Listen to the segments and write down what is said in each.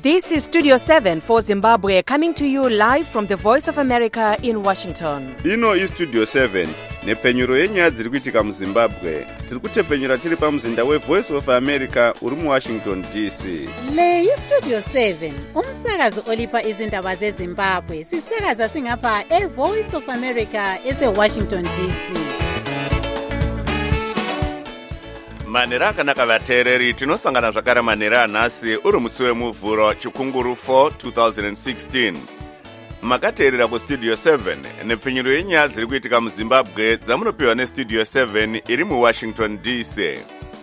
This is Studio 7 for Zimbabwe, coming to you live from the Voice of America in Washington. Ino is Studio 7, nepfenyuro yenyaya dziri kuitika muZimbabwe. Tiri kutepfenyura tiri pamuzinda weVoice of America uri muWashington DC. Le iStudio 7, umsakazo olipa izindaba zeZimbabwe. Sisakaza singapha eVoice of America eseWashington DC. Manera akanaka vateereri, tinosangana zvakare manera anhasi uri musi wemuvhuro chikunguru 4 2016. Makateerera kuStudio 7 nepfenyuro yenyaya dziri kuitika muZimbabwe dzamunopiwa neStudio 7 iri muWashington DC.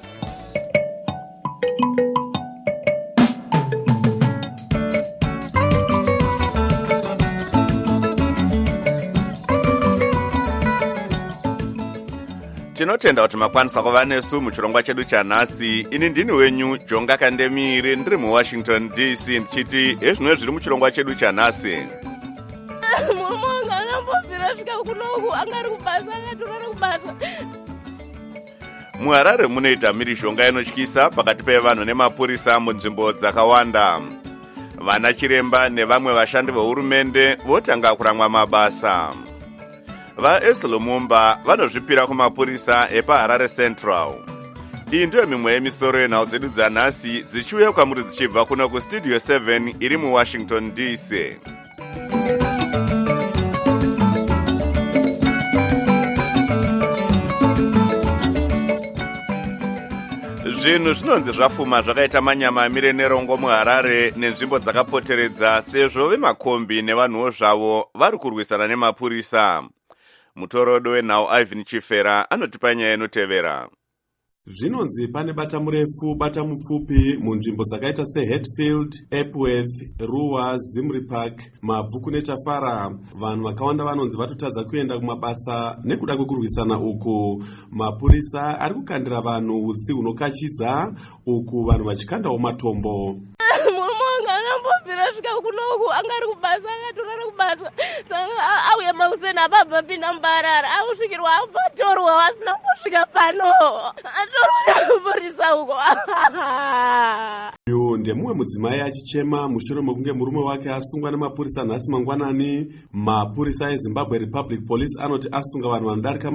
Tinotenda kuti makwanisa kuva nesu muchirongwa chedu chanhasi. Ini ndini wenyu Jonga Kandemire, ndiri muWashington DC, ndichiti ezvino zviri muchirongwa chedu chanhasi. Murumonga angambobvira svika kunoku angari kubasa akatorora kubasa. MuHarare munoita mhirizhonga inotyisa pakati pevanhu nemapurisa munzvimbo dzakawanda. Vana chiremba nevamwe vashandi vehurumende votanga kuramwa mabasa. VaEslomumba vanozvipira kumapurisa epaHarare Central. Iyi ndiyo mimwe yemisoro yenhau dzedu dzanhasi dzichiuya kwamuri dzichibva kuno kuStudio 7 iri muWashington DC. Zvinhu zvinonzi zvafuma zvakaita manyama amire nerongo muHarare nenzvimbo dzakapoteredza, sezvo vemakombi nevanhuwo zvavo vari kurwisana nemapurisa. Mutorodo wenhau Ivan Chifera anotipa nyaya inotevera. Zvinonzi pane bata murefu bata mupfupi munzvimbo dzakaita seHatfield, Epworth, Ruwa, Zimri Park, Mabvuku neTafara. Vanhu vakawanda vanonzi vatotadza kuenda kumabasa nekuda kwekurwisana uku. Mapurisa ari kukandira vanhu utsi hunokachidza uku vanhu vachikandawo matombo. Murumonga angambobvira svika kunoku angari kubasa akatorora kubasa. Saka auya mauseni ababva pinda muBarara ausvikirwa apatorwa asina kusvika pano. Atorwa kupurisa uko. Uyu ndemumwe mudzimai achichema mushure mekunge murume wake asungwa nemapurisa nhasi mangwanani. Mapurisa eZimbabwe Republic Police anoti asunga vanhu vanodarika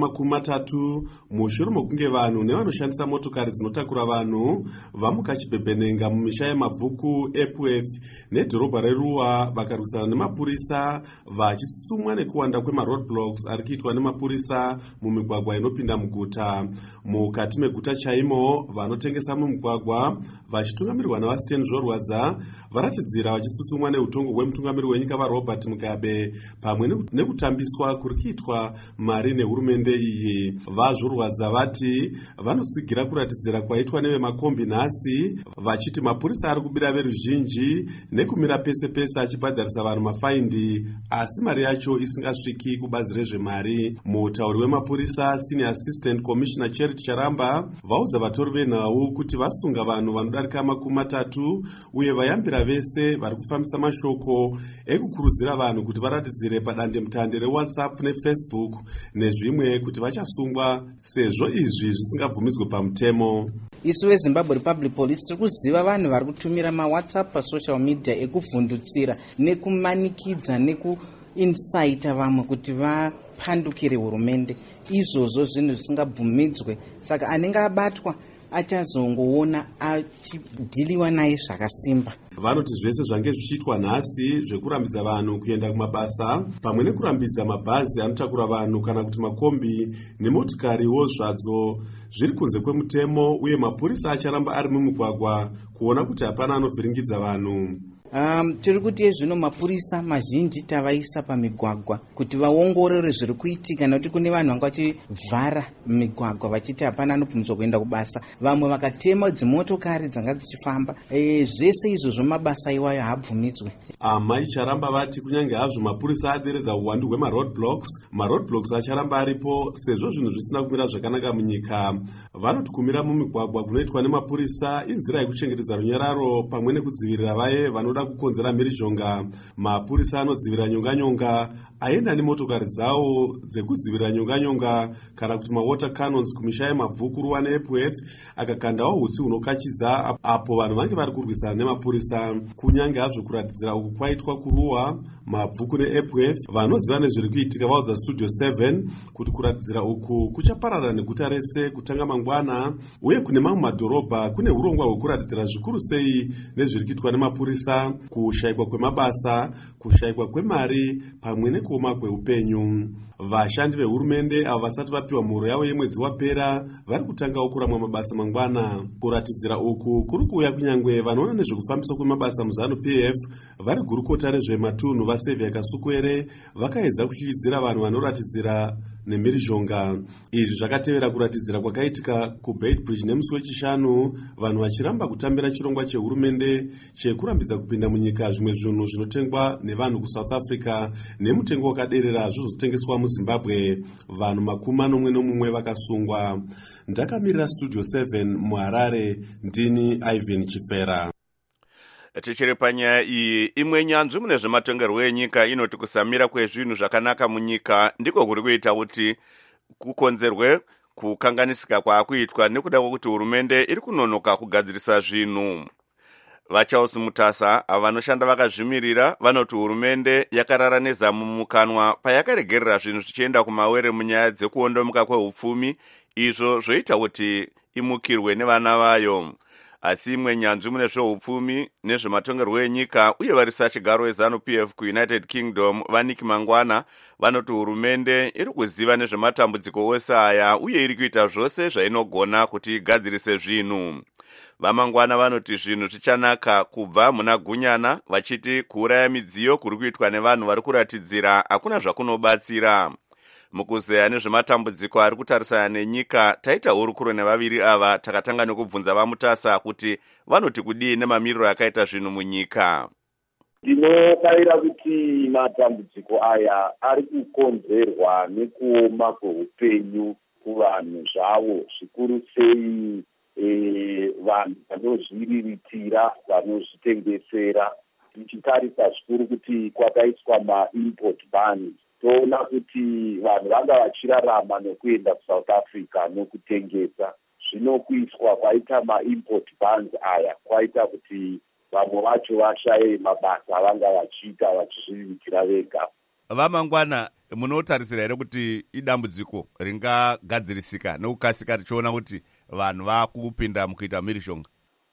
30 mushure mekunge vanhu nevanoshandisa motokari dzinotakura vanhu vamuka chibhebhenenga mumisha yeMabvuku, Epworth nedhorobha reRuwa vakarwisana nemapurisa vachitsutsumwa nekuwanda kwemaroadblocks ari kuitwa nemapurisa mumigwagwa inopinda muguta. Mukati meguta chaimo, vanotengesa mumugwagwa vachitungamirirwa navaStan Zvorwadza varatidzira vachitsutsumwa neutongo hwemutungamiri wenyika vaRobert Mugabe pamwe nekutambiswa kuri kuitwa mari nehurumende iyi. VaZvorwadza vati vanotsigira kuratidzira kwaitwa nevemakombi nhasi, vachiti mapurisa ari kubira veruzhinji nekumira pese pese achibhadharisa vanhu mafaindi, asi mari yacho isingasviki kubazi rezvemari. Mutauri wemapurisa Senior Assistant Commissioner Charity Charamba vaudza vatori venhau kuti vasunga vanhu vanodarika 30 uye vayambira vese vari kufambisa mashoko ekukurudzira vanhu kuti varatidzire padandemutande reWhatsApp neFacebook nezvimwe kuti vachasungwa sezvo izvi zvisingabvumidzwe pamutemo. Isu veZimbabwe Republic Police tiri kuziva vanhu vari kutumira maWhatsApp pasocial media ekuvhundutsira nekumanikidza nekuinsaita vamwe kuti vapandukire hurumende. Izvozvo zvinhu zvisingabvumidzwe, saka anenge abatwa achazongoona achidhiliwa naye zvakasimba. Vanoti zvese zvange zvichiitwa nhasi zvekurambidza vanhu kuenda kumabasa pamwe nekurambidza mabhazi anotakura vanhu kana kuti makombi nemotikariwo zvadzo zviri kunze kwemutemo, uye mapurisa acharamba ari mumugwagwa kuona kuti hapana anovhiringidza vanhu. Tiri kuti zvino mapurisa mazhinji tavaisa pamigwagwa kuti vaongorore zviri kuitika, nekuti kune vanhu vanga vachivhara migwagwa vachiti hapana anobvumidzwa kuenda kubasa, vamwe vakatema dzimotokari dzanga dzichifamba. Zvese izvozvo mabasa iwayo haabvumidzwe. Amai Charamba vati kunyange hazvo mapurisa aderedza uwandu hwemaroadblocks acharamba aripo sezvo zvinhu zvisina kumira zvakanaka munyika. Vanoti kumira mumigwagwa kunoitwa nemapurisa inzira yekuchengetedza runyararo pamwe nekudzivirira vaye vanoda kukonzera mhirizhonga. Mapurisa anodzivira nyonganyonga aenda nemotokari dzawo dzekudzivira nyonga-nyonga kana kuti mawater cannons kumisha yemabvuku ruwa neepworth, akakandawo hutsi hunokachidza apo vanhu vange vari kurwisana nemapurisa. Kunyange hazvo kuratidzira uku kwaitwa kuruwa, mabvuku neepworth, vanoziva nezviri kuitika vaudza Studio 7 kuti kuratidzira uku kuchaparara neguta rese kutanga mangwana, uye kune mamwe madhorobha kune urongwa hwekuratidzira zvikuru sei nezviri kuitwa nemapurisa, kushayikwa kwemabasa, kushayikwa kwemari pamwe nekuoma kweupenyu. Vashandi vehurumende avo vasati vapiwa mhoro yavo yemwedzi wapera vari kutangawo kuramwa mabasa mangwana. Kuratidzira uku kuri kuuya kunyangwe vanoona nezvekufambiswa kwemabasa muZANU-PF vari gurukota rezvematunhu vaSevia Kasukwere vakaedza kutyityidzira vanhu vanoratidzira nemhirizhonga. Izvi zvakatevera kuratidzira kwakaitika kuBeitbridge nemusi wechishanu, vanhu vachiramba kutambira chirongwa chehurumende chekurambidza kupinda munyika zvimwe zvinhu zvinotengwa nevanhu kuSouth Africa nemutengo wakaderera zvozotengeswa muZimbabwe. Vanhu 41 vakasungwa. Ndakamirira Studio 7 muHarare, ndini Ivan Chifera. Tichiri panyaya iyi, imwe nyanzvi mune zvematongerwo enyika inoti kusamira kwezvinhu zvakanaka munyika ndiko kuri kuita kuti kukonzerwe kukanganisika kwaakuitwa nekuda kwokuti hurumende iri kunonoka kugadzirisa zvinhu. VaCharles Mutasa avo vanoshanda vakazvimirira vanoti hurumende yakarara nezamu mumukanwa payakaregerera zvinhu zvichienda kumawere munyaya dzekuondomuka kwehupfumi, izvo zvoita kuti imukirwe nevana vayo. Asi imwe nyanzvi mune zveupfumi nezvematongerwo enyika uye varisa chigaro weZANU-PF kuUnited Kingdom Vaniki Mangwana vanoti hurumende iri kuziva nezvematambudziko ose aya uye iri kuita zvose zvainogona kuti igadzirise zvinhu. VaMangwana vanoti zvinhu zvichanaka kubva muna Gunyana, vachiti kuuraya midziyo kuri kuitwa nevanhu vari kuratidzira hakuna zvakunobatsira. Mukuzeya nezvematambudziko ari kutarisana nenyika, taita hurukuro nevaviri ava takatanga nekubvunza vaMutasa kuti vanoti kudii nemamiriro akaita zvinhu munyika. Ndinobayira kuti matambudziko aya ari kukonzerwa nekuoma kweupenyu kuvanhu zvavo, zvikuru sei vanhu vanozviriritira, vanozvitengesera. Tichitarisa zvikuru kuti kwakaiswa ma-import bans, toona kuti vanhu vanga vachirarama nekuenda kuSouth Africa nokutengesa. Zvino kuiswa kwaita ma-import bans aya kwaita kuti vamwe vacho vashaye mabasa vanga vachiita vachizviriritira vega. VaMangwana, munotarisira here kuti idambudziko ringagadzirisika nekukasika tichiona kuti vanhu vakupinda mukuita mhirizhonga?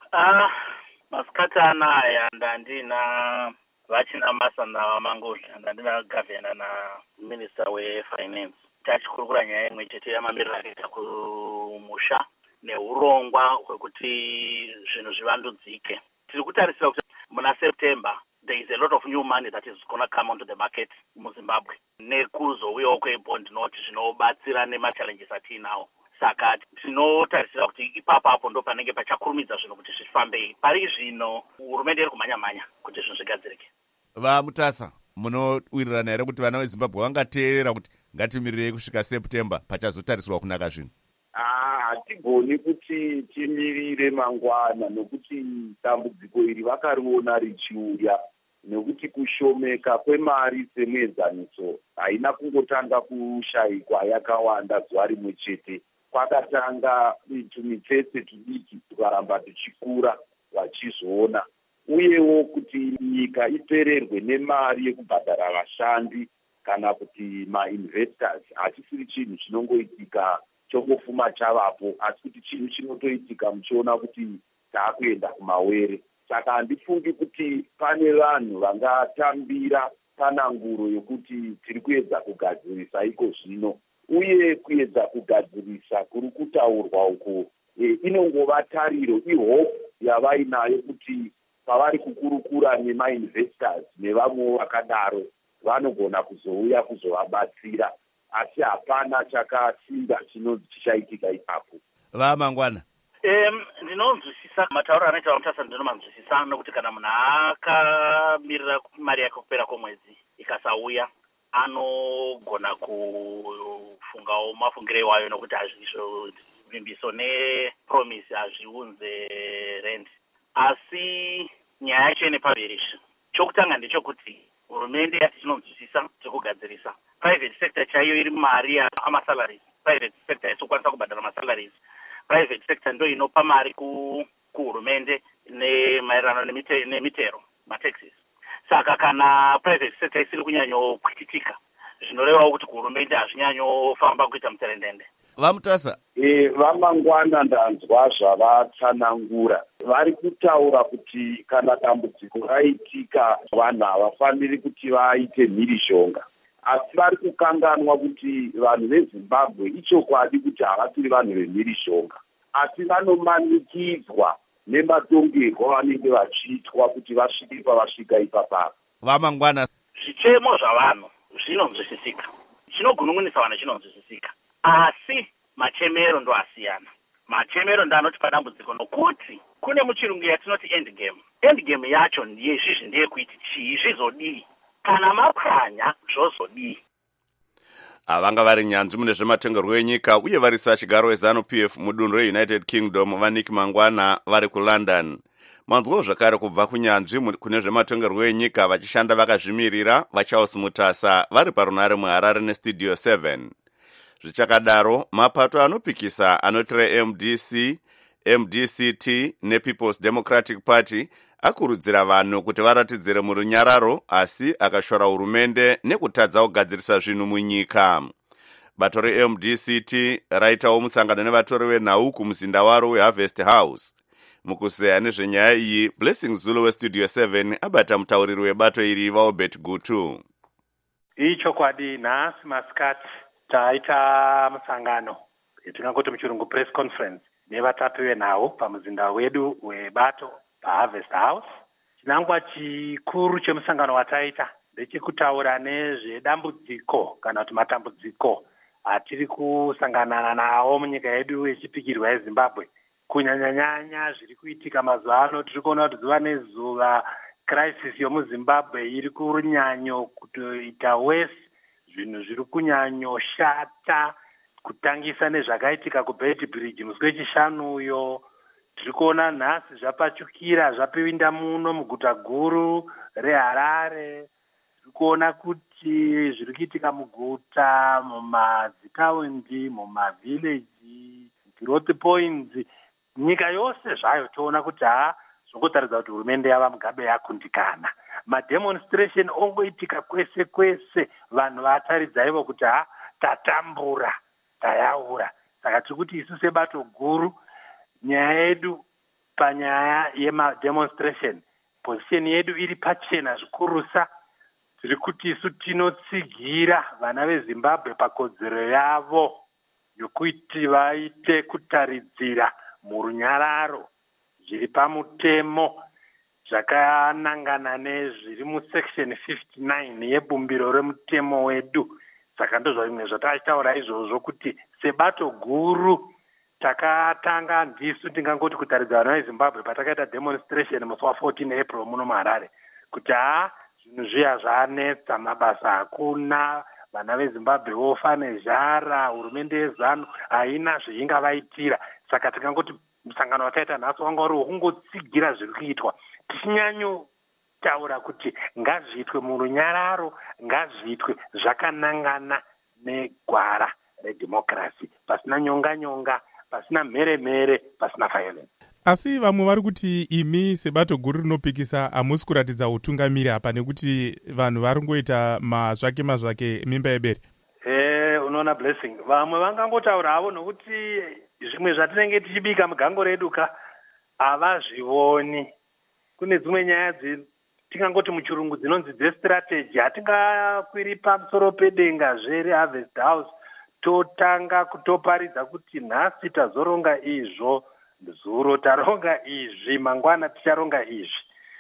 Masikati anaya ndandina vachina masana vaMangodla, ndandina gavhena naminista wefinance. Tachikurukura nyaya imwe chete yamamiriro akaita kumusha neurongwa hwekuti zvinhu zvivandudzike. Tiri kutarisira kuti muna September there is a lot of new money that is going to come onto the market muZimbabwe. Nekuzouyawo kwebond note zvinobatsira nemachallenges atinawo. Saka tinotarisira kuti ipapo ndo panenge pachakurumidza zvinhu kuti zvifambei. Pari zvino hurumende iri kumhanya kuti zvinhu zvigadzirike. VaMutasa, munowirirana here kuti vana veZimbabwe vangateerera kuti ngatimirire kusvika September pachazotarisirwa kunaka zvinhu? Hatigoni kuti timirire mangwana nokuti dambudziko iri vakariona richiuya, nekuti kushomeka kwemari semwezaniso haina kungotanga kushayikwa yakawanda zuva rimwe chete. Kwakatanga tumitsetse tudiki tukaramba tuchikura vachizoona, uyewo kuti nyika ipererwe nemari yekubhadhara vashandi kana kuti ma-investors hachisiri chinhu chinongoitika chongofuma chavapo, asi kuti chinhu chinotoitika muchiona kuti taakuenda kumawere. Saka handifungi kuti pane vanhu vangatambira pananguro yokuti tiri kuedza kugadzirisa iko zvino, uye kuedza kugadzirisa kuri kutaurwa uku inongova tariro, ihope yavainayo kuti pavari kukurukura nemainvestors nevamwe vakadaro vanogona kuzouya kuzovabatsira, asi hapana chakasimba chinonzi chichaitika ipapo. VaMangwana, ndinonzwisisa matauro anoita vaMutasa, ndinomanzwisisa nokuti kana munhu akamirira mari yake kupera kwemwedzi ikasauya anogona kufungawo mafungire iwayo nokuti hazvisvo vimbiso nepromise hazviunze rent. Asi nyaya yacho ine paverishi. Chokutanga ndechokuti hurumende yati chinonzwisisa chekugadzirisa private sector chaiyo iri mari amasalaries. Private sector isokwanisa kubhadhara masalaries. Private sector ndo inopa mari kuhurumende maererano nemitero mataxes. Saka kana private sector isiri kunyanyokwitika zvinorevawo kuti kuhurumende hazvinyanyofamba kuita mutserendende. Vamutasa vamangwana ndanzwa zvavatsanangura vari kutaura kuti kana dambudziko raitika vanhu havafaniri kuti vaite mhirishonga, asi vari kukanganwa kuti vanhu vezimbabwe ichokwadi kuti havasiri vanhu vemhirishonga, asi vanomanikidzwa nematongerwo vanenge vachiitwa kuti vasvike pavasvika ipapapa. Vamangwana zvichemo zvavanhu zvinonzwisisika, chinogunun'unisa vanhu chinonzwisisika, asi machemero ndo asiyana. Machemero ndo anoti padambudziko nokuti kune muchirungu yatinoti endgame. Endgame yacho ndiyezvizvi ndeyekuiti chii zvizodii, kana mapwanya zvozodii. Vanga vari nyanzvi mune zvematongerwo enyika uye varisa chigaro weZANU-PF mudunhu reUnited Kingdom Vaniki Mangwana vari kuLondon. Manzwawo zvakare kubva kunyanzvi kune zvematongerwo enyika vachishanda vakazvimirira vaCharles Mutasa vari parunare muHarare neStudio 7. Zvichakadaro, mapato anopikisa anotire MDC, MDCT nePeople's Democratic Party akurudzira vanhu kuti varatidzire murunyararo asi akashora hurumende nekutadza kugadzirisa zvinhu munyika. Bato reMDCT raitawo musangano nevatori venhau kumuzinda waro weHarvest House. Mukuseya nezvenyaya iyi, Blessing Zulu weStudio 7 abata mutauriri webato iri vaObert Gutu. Ichokwadi nhasi masikati taita musangano yatingangoti muchirungu press conference nevatapi venhau pamuzinda wedu webato paHarvest House. Chinangwa chikuru chemusangano wataita ndechekutaura nezvedambudziko kana kuti matambudziko atiri kusangana nawo munyika yedu yechipikirwa yeZimbabwe. Kunyanyanyanya zviri kuitika mazuva ano tiri kuona kuti zuva nezuva crisis yomuZimbabwe iri kunyanyo kutoita wese, zvinhu zviri kunyanyoshata kutangisa nezvakaitika kuBeit Bridge musi wechishanu uyo. Tiri kuona nhasi zvapachukira zvapinda muno muguta guru reHarare. Tiri kuona kuti zviri kuitika muguta, mumadzitaundi, mumavileji, growth points, nyika yose zvayo toona kuti zvokutaridza kuti hurumende yava mugabe yakundikana. Mademonstration ongoitika kwese kwese, vanhu vataridza ivo kuti tatambura, tayaura. Saka tiri kuti isu sebato guru, nyaya yedu panyaya yemademonstration, position yedu iri pachena zvikurusa. Tiri kuti isu tinotsigira vana veZimbabwe pakodzero yavo yokuti vaite kutaridzira murunyararo zviri pamutemo zvakanangana nezviri musection 59 yebumbiro remutemo wedu. Saka ndozvo zvimwe zvatachitaura izvozvo kuti sebato guru takatanga ndisu tingangoti kutaridza vana veZimbabwe patakaita demonstration musi wa14 April muno muHarare kuti zvinhu zviya zvanetsa, mabasa hakuna, vana veZimbabwe vofa nezhara, hurumende yeZANU haina zvaingavaitira. Saka tikangoti musangano wataita nhasi wanga uri wokungotsigira zviri kuitwa, tichinyanyotaura kuti ngazviitwe murunyararo, ngazviitwe zvakanangana negwara redhimokirasi, pasina nyonga-nyonga, pasina mhere-mhere, pasina violence. Asi vamwe vari kuti imi sebato guru rinopikisa hamusi kuratidza utungamiri apa nekuti vanhu vari ngoita mazvake mimba yebere. Unoona Blessing, vamwe vangangotaura havo nokuti zvimwe zvatinenge tichibika mugango reduka havazvioni. Kune dzimwe nyaya tingangoti muchirungu dzinonzi dzestrategy, hatingakwiri pamusoro pedenga reHarvest House totanga kutoparidza kuti nhasi tazoronga izvo, zuro taronga izvi, mangwana ticharonga izvi.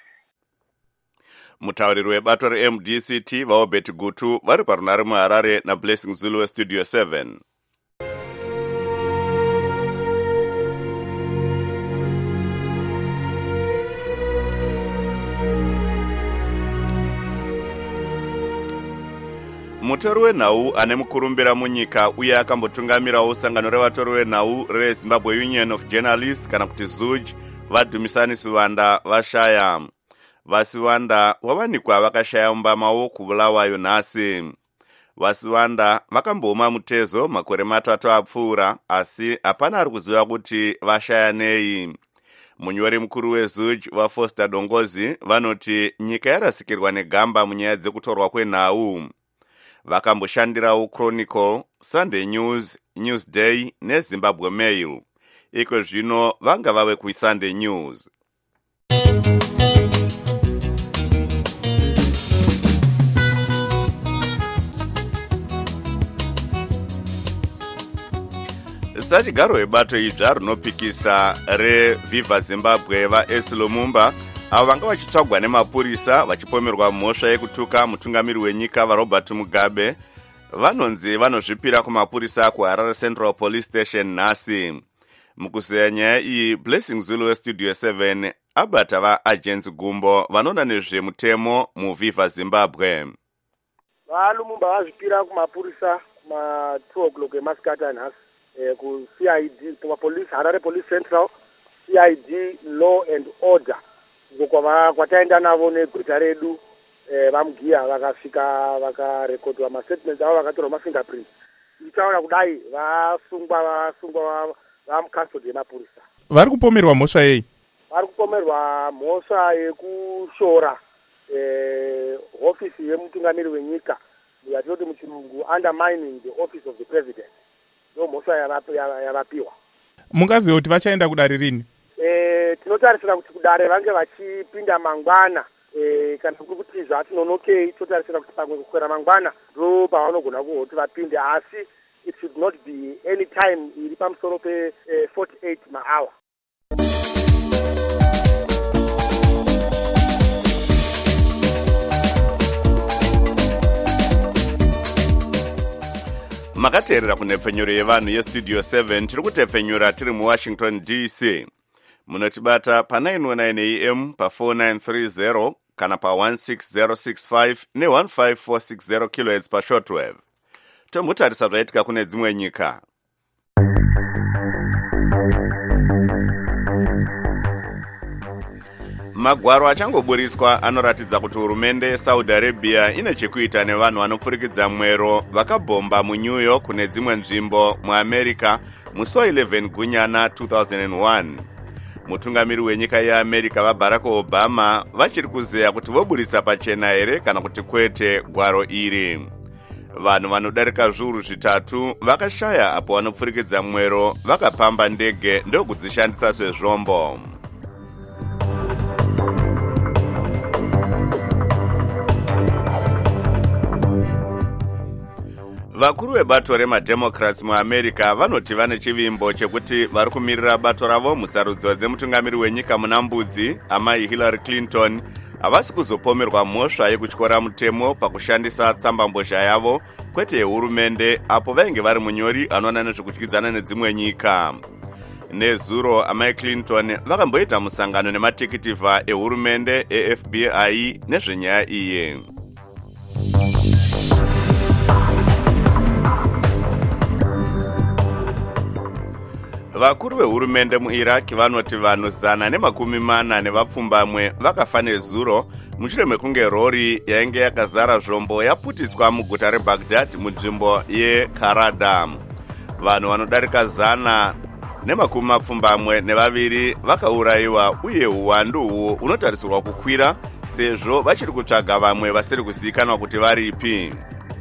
Mutauriri webato reMDCT vaObert Gutu vari parunare muHarare naBlessing Zulu weStudio 7. Mutori wenhau ane mukurumbira munyika uye akambotungamirawo sangano revatori wenhau reZimbabwe Union of Journalists kana kuti ZUJ, vaDhumisani Sivanda vashaya. vasiwanda wavanikwa vakashaya umbama wokubulawayo nhasi. Vasiwanda vakamboma mutezo makore 3 apfuura, asi hapana ari kuziva kuti vashaya nei. Munyori mukuru weZUJ vaFoster Dongozi vanoti nyika yarasikirwa negamba munyaya dzekutorwa kwenhau. Vakamboshandirawo Chronicle, Sunday News, Newsday neZimbabwe Mail. Iko zvino vanga vave kuSunday News. Sachigaro webato idzva rinopikisa reViva Zimbabwe vaS Lumumba avo vanga vachitsvagwa nemapurisa vachipomerwa mhosva yekutuka mutungamiri wenyika vaRobert Mugabe vanonzi vanozvipira kumapurisa kuHarare Central Police Station nhasi. Mukuzeya nyaya iyi, Blessing Zulu weStudio 7 abata vaagents gumbo vanoona nezvemutemo muViva Zimbabwe. VaLumumba vazvipira kumapurisa kuma 2 o'clock emasikati nhasi ku CID, kuma police, Harare Police Central, CID Law and Order. Kwataenda navo negweta redu vamugiya vakasvika vakarekodwa mastatements avo vakatorwa mafingerprints. Ichaona kudai vasungwa vamukastodi yemapurisa. Vari kupomerwa mhosva yei? Vari kupomerwa mhosva yekushora ofisi yemutungamiri wenyika, yatinoti muchirungu undermining the office of the president. Ndo mhosva yavapiwa. Mungaziva kuti vachaenda kudare rini? Tinotarisira kuti kudare vange vachipinda mangwana, kana kuti zvatinonokei totarisira kuti pamwe kukwera mangwana ndo pavanogona kuti vapinde, asi it should not be any time iri pamusoro pe 48 mahour. Makateerera kunepfenyuro yevanhu yeStudio 7 tiri kutepfenyura tiri muWashington DC. Munotibata pa 919 AM pa 4930 kana pa 16065 ne15460 kHz pa shortwave. Tombotarisa zvaitika kune dzimwe nyika. Magwaro achangoburiswa anoratidza kuti hurumende yeSaudi Arabia ine chekuita nevanhu vanopfurikidza mwero vakabhomba muNew York kune dzimwe nzvimbo muAmerica musi wa11 Gunyana 2001. Mutungamiri wenyika yeAmerica vaBarack Obama vachiri kuzeya kuti voburitsa pachena here kana kuti kwete gwaro iri. Vanhu vanodarika zviuru 3 vakashaya apo vanopfurikidza mwero vakapamba ndege ndokudzishandisa sezvombo. Vakuru vebato remademocrats muAmerica vanoti vane chivimbo chekuti vari kumirira bato ravo musarudzo dzemutungamiri wenyika muna mbudzi amai Hillary Clinton havasi kuzopomerwa mhosva yekutyora mutemo pakushandisa tsambambozha yavo kwete yehurumende apo vainge vari munyori anoona nezvekutyidzana nedzimwe nyika. Nezuro amai Clinton vakamboita musangano nematekitivha ehurumende eFBI nezvenyaya iyi. Vakuru vehurumende muIraq vanoti vanhu 140 vapfumbamwe vakafa nezuro mushure mekunge rori yainge yakazara zvombo yaputitswa muguta reBaghdad munzvimbo yeKarada. Vanhu vanodarika 120 vakaurayiwa uye uwandu uhu unotarisirwa kukwira sezvo vachiri kutsvaga vamwe vasiri kuzivikanwa kuti varipi.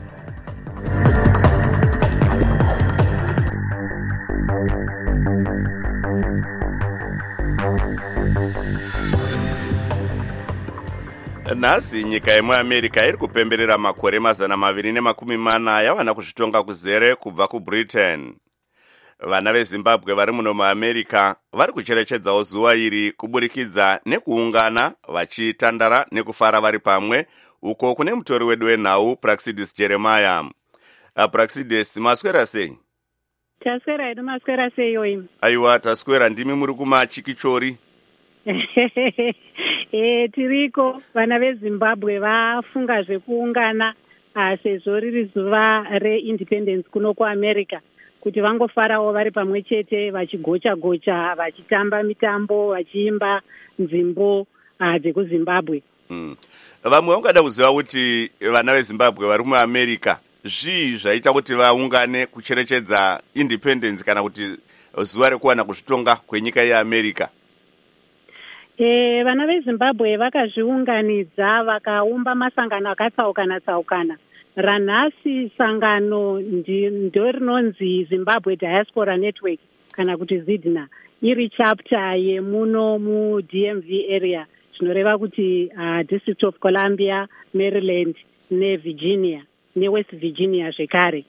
Nhasi nyika yemuAmerica iri kupemberera makore 240 yavana kuzvitonga kuzere kubva kuBritain. Vana veZimbabwe vari muno muAmerica vari kucherechedzawo zuva iri kuburikidza nekuungana vachitandara nekufara vari pamwe uko kune mutori wedu wenhau Praxidis Jeremiah. Praxidis, maswera sei? Taswera edu maswera sei yoimi? Aiwa, taswera. Ndimi muri kumachikichori? Tiriko vana veZimbabwe vafunga zvekuungana sezvo riri zuva reindependence kuno kuAmerica kuti vangofarawo vari pamwe chete vachigocha-gocha, vachitamba mitambo, vachiimba nzimbo dzekuZimbabwe. Vamwe vangada kuziva kuti vana veZimbabwe vari muAmerica zvii zvaita kuti vaungane kucherechedza independence kana kuti zuva rekuwana kuzvitonga kwenyika yeAmerica? Vana veZimbabwe vakazviunganidza vakaumba masangano akatsaukana. Ranhasi sangano ndo rinonzi Zimbabwe Diaspora Network kana kuti ZIDNA, iri chapter yemuno muDMV area, zvinoreva kuti District of Columbia, Maryland neVirginia neWest Virginia zvekare.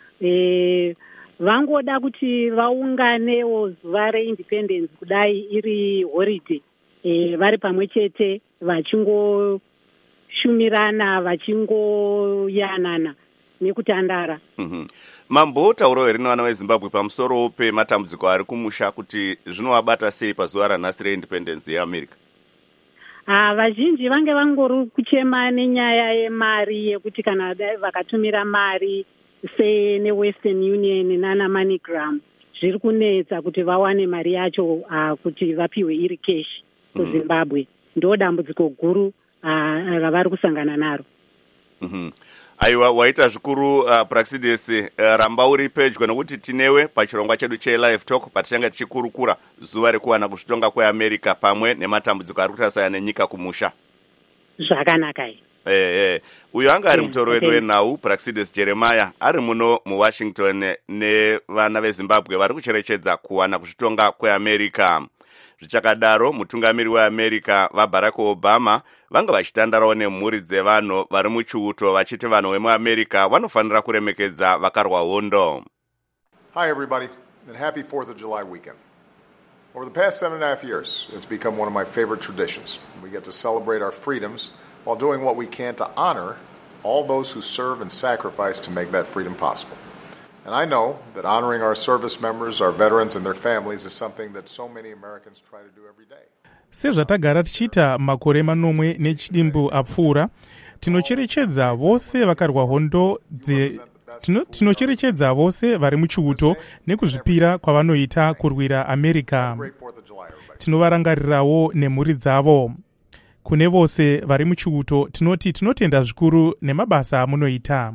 Vangoda kuti vaunganewo zuva reindependence kudai iri holiday, vari pamwe chete vachingoshumirana vachingoyanana nekutandara. Mambotaurawo here nevana veZimbabwe pamusoro pematambudziko ari kumusha kuti zvinovabata sei pazuva ranhasi reindependence yeAmerica? Vazhinji vange vangori kuchema nenyaya yemari yekuti kana vakatumira mari sei neWestern Union nana MoneyGram zviri kunetsa kuti vawane mari yacho kuti vapiwe iri cash kuZimbabwe. Ndo dambudziko guru ravari kusangana naro. Aiwa, waita zvikuru Praxidis, ramba uri pedyo nokuti tinewe pachirongwa chedu cheLive Talk patichanga tichikurukura zuva rekuwana kuzvitonga kweAmerica pamwe nematambudziko ari kutasana nenyika kumusha. Zvakanaka. Uyo anga ari mutoro wedu wenhau Praxidis Jeremiah ari muno muWashington nevana veZimbabwe vari kucherechedza kuwana kuzvitonga kweAmerica. Zvichakadaro, mutungamiri weAmerica vaBarack Obama vanga vachitandarawo nemhuri dzevanhu vari muchiuto vachiti vanhu vemuAmerica vanofanira kuremekedza vakarwa hondo. Hi everybody, and happy 4th of July weekend. Over the past 7.5 years, it's become one of my favorite traditions. We get to celebrate our freedoms while doing what we can to honor all those who serve and sacrifice to make that freedom possible. And I know that honoring our service members, our veterans and their families is something that so many Americans try to do every day. Sezvatagara tichita makore manomwe nechidimbu apfuura, tinocherechedza vose vakarwa hondo tinocherechedza vose vari muchiuto nekuzvipira kwavanoita kurwira America. Tinovarangarirawo nemhuri dzavo. Kune vose vari muchiuto tinoti tinotenda zvikuru nemabasa amunoita.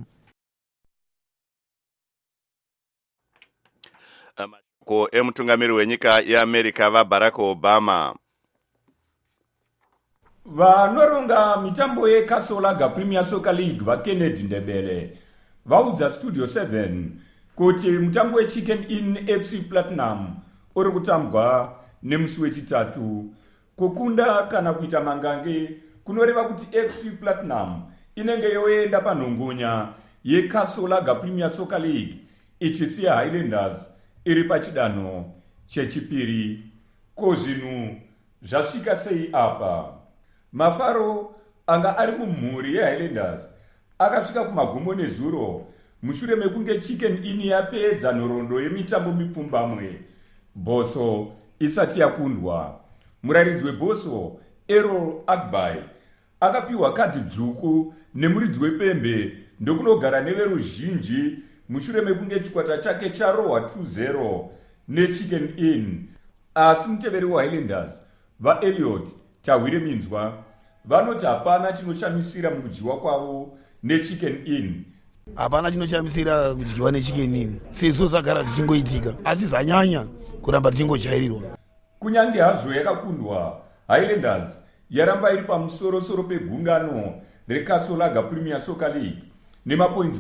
Ko emutungamiri wenyika yeAmerica vaBarack Obama. Vanoronga mitambo yeKasolaga Premier Soccer League vaKennedy Ndebele vaudza Studio 7 kuti mutambo weChicken Inn FC Platinum uri kutambwa nemusi wechitatu. Kukunda kana kuita mangange kunoreva kuti FC Platinum inenge yoenda panhongonya yeKasolaga Premier Soccer League ichisiya Highlanders iri pachidanho chechipiri. Ko zvinhu zvasvika sei apa? Mafaro anga ari mumhuri yeHighlanders akasvika kumagumbo nezuro mushure mekunge Chicken Inn yapedza nhoroondo yemitambo mipfumbamwe Boso isati yakundwa. Muraridzi weBoso Errol Agbai akapiwa kadhi dzvuku nemuridzi wepembe ndokunogara neveruzhinji mushure mekunge chikwata chake charohwa 2-0 neChicken Inn. Asi muteveri waHighlanders vaElliot Tahwire Minzwa vanoti hapana chinoshamisira mukudyiwa kwavo neChicken Inn. Hapana chinoshamisira kudyiwa neChicken Inn sezvo zvagara zvichingoitika, asi zvanyanya kuramba tichingojairiwa. Kunyange hazvo yakakundwa, Highlanders yaramba iri pamusoro-soro pegungano reKasolaga Premier Soccer League nemapoints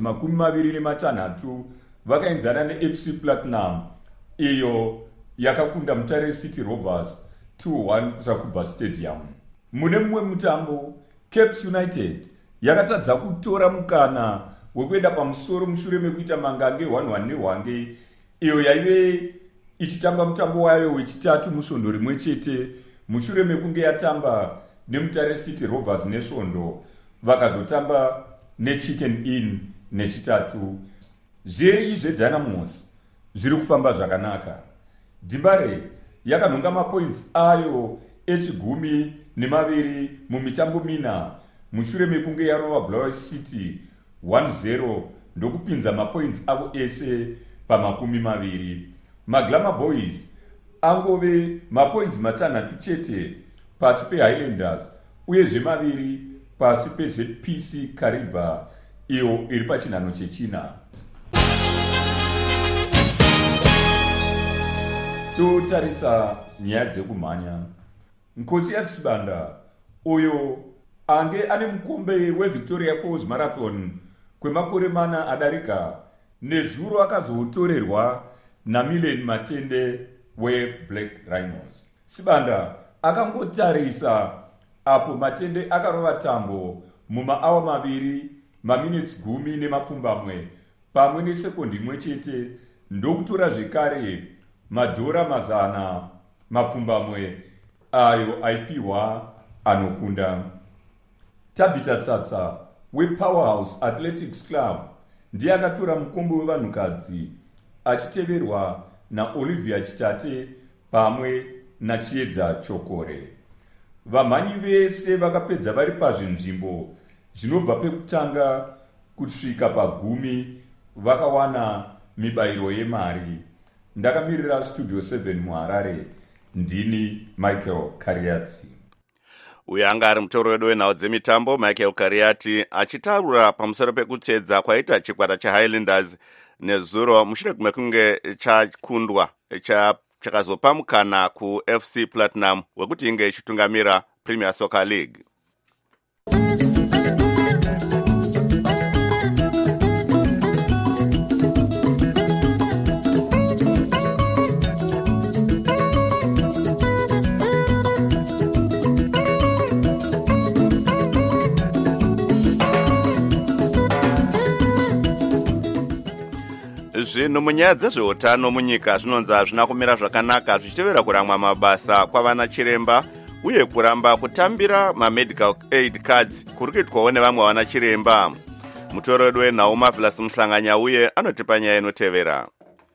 26 vakaenzana neFC Platinum iyo yakakunda Mutare City Rovers 2-1 kuSakuba Stadium. Mune mumwe mutambo, Cape United yakatadza kutora mukana wekuenda pamusoro mushure mekuita mangange 1-1 neHwange iyo yaive ichitamba mutambo wayo wechitatu musvondo rimwe chete mushure mekunge yatamba neMutare City Rovers nesvondo vakazotamba neChicken Inn nechitatu. Zviri zveDynamos zviri kufamba zvakanaka. Dimbare yakanhonga mapoints ayo echigumi mumitambo mina mushure mekunge yarova Blower City 1-0 ndokupinza mapoints avo ese pa20. Maglamour Boys angove mapoints 6 chete pasi peHighlanders uyezve maviri pasi peZPC Kariba iyo iri pachinhano chechina. Totarisa nyaya dzekumhanya. Nkosiyas Sibanda uyo ange ane mukombe weVictoria Falls Marathon kwemakore 4 adarika nezuro akazotorerwa naMillen Matende weBlack Rhinos. Sibanda akangotarisa apo Matende akarova tambo mumaawa 2 maminutes 10 nemapfumbamwe pamwe nesekondi imwe chete ndokutora zvekare madhora 100 mapfumbamwe ayo aipiwa anokunda. Tabitha Tsatsa wePowerhouse Athletics Club ndiye akatora mukombe wevanhukadzi achiteverwa naOlivia Chitate pamwe naChiedza Chokore. Vamhanyi vese vakapedza vari pazvinzvimbo zvinobva pekutanga kusvika pa10 vakawana mibayiro yemari. Ndakamirira Studio 7 muHarare, ndini Michael Kariati. Uyo anga ari mutoro wedu wenhau dzemitambo Michael Kariati achitaura pamusoro pekutedza kwaita chikwata chaHighlanders nezuro mushure mekunge chakundwa chakazopa mukana kuFC Platinum wekuti inge ichitungamira Premier Soccer League. Zvino munyaya dzezveutano munyika zvinonzi zvina kumira zvakanaka zvichitevera kuramwa mabasa kwavana chiremba uye kuramba kutambira mamedical aid cards kuri kuitwawo nevamwe vana chiremba. Mutoro wedu wenhau Marvelous Muhlanganya uye anotipa nyaya inotevera.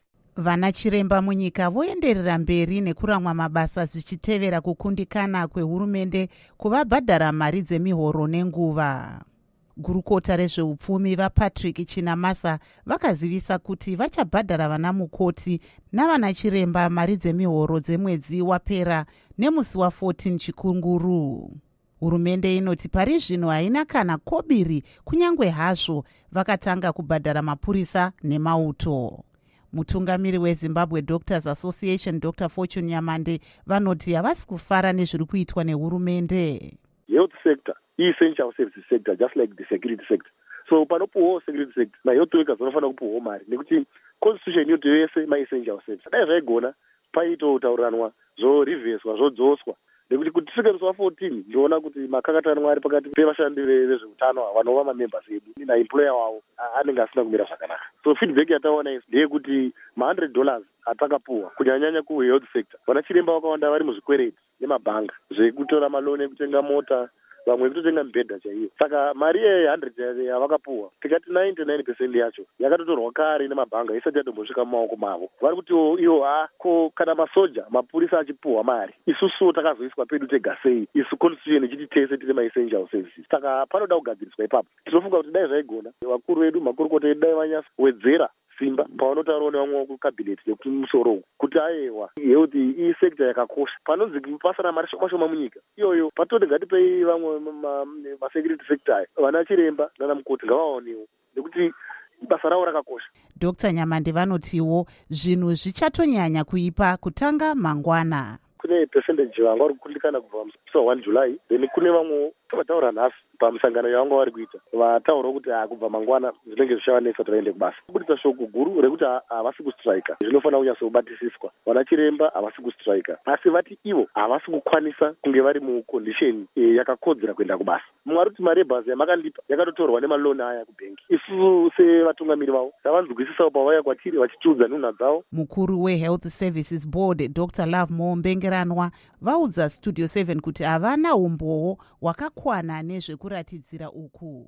Vana chiremba munyika voenderera mberi nekuramwa mabasa zvichitevera kukundikana kwehurumende kuvabhadhara mari dzemihoro nenguva. Gurukota rezveupfumi vaPatrick Chinamasa vakazivisa kuti vachabhadhara vana mukoti navana chiremba mari dzemihoro dzemwedzi wapera nemusi wa14 chikunguru. Hurumende inoti pari zvino haina kana kobiri kunyangwe hazvo vakatanga kubhadhara mapurisa nemauto. Mutungamiri weZimbabwe Doctors Association Dr. Fortune Nyamande vanoti havasi kufara nezviri kuitwa nehurumende. Health sector essential services sector just like the security sector. So panopuwawo security sector mahealth workers vanofanira kupuwawo mari nekuti constitution yoto yese maessential service. Dai zvaigona paitotauranwa zvorivheswa zvodzoswa nekuti kuti tisvike musi wa14 ndinoona kuti makakatanwa ari pakati pevashandi vezveutano vanova mamembers edu naemployer wavo anenge asina kumira zvakanaka. So feedback yataona isi ndeyekuti $100 atakapuwa kunyanyanya kuhealth sector vana chiremba vakawanda vari muzvikwereti nemabhanga zvekutora maloni ekutenga mota vamwe vekutotenga mibhedha chaiyo. Saka mari ye100 yavakapuwa tikati 99% yacho yakatotorwa kare nemabhanga isati yatombosvika mumaoko mavo. Vari kuti iwo ko kana masoja mapurisa achipuwa mari isusu takazoiswa pedu tega sei isu constitution ichiti tese tiri maessential services. Saka panoda kugadziriswa ipapo. Tinofunga kuti dai zvaigona vakuru vedu makurukota edu dai vanyasa kuwedzera simba pavanotaurawo nevamwe kukabhineti nekumusoro kuti ayewa health isector yakakosha panonzi pasara mari shoma munyika iyoyo patoti ngatipei vamwe masecurity sector aya vana chiremba nana mukoti ngavaonewo nekuti basa ravo rakakosha. Dr. Nyamande vanotiwo zvinhu zvichatonyanya kuipa kutanga mangwana. Kune percentage vanga vari kukundikana kubva musi wa1 July then kune vamwe vataura nhasi pamusangano yavanga vari kuita vataura kuti kubva mangwana zvinenge zvichavanesa kuti vaende kubasa. Kubudisa shoko guru rekuti havasi kustrika zvinofanira kunyatsobatisiswa. Vana chiremba havasi kustrika asi vati ivo havasi kukwanisa kunge vari mukondisheni yakakodzera kuenda kubasa. Mumwe ari kuti mari yebhazi yamakandipa yakatotorwa nemaloni aya kubhengi. Isusu sevatungamiri vavo tavanzwisisawo pavauya kwatiri vachitiudza nhunha dzavo. Mukuru weHealth Services Board Dr. Love Mbengeranwa vaudza Studio 7 kuti havana umbowo wakakwana nezvekuratidzira uku.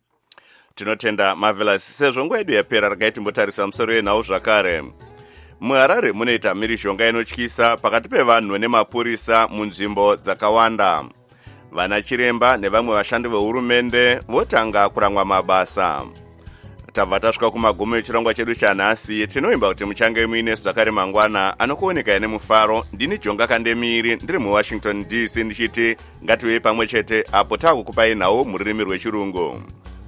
Tinotenda Marvelous sezvo nguva yedu yapera rakatimbotarisa musoro wenhau zvakare. MuHarare munoita mhirizhonga inotyisa pakati pevanhu nemapurisa munzvimbo dzakawanda. Vana chiremba nevamwe vashandi vehurumende votanga kuramwa mabasa. tabva tasvika kumagumo echirongwa chedu chanhasi. Tinoimba kuti muchange muine zvakare mangwana anokuoneka nemufaro. Ndini Jonga Kandemiri ndiri muWashington DC ndichiti ngatiwe pamwe chete apo takukupai nawo mururimi rwechirungu.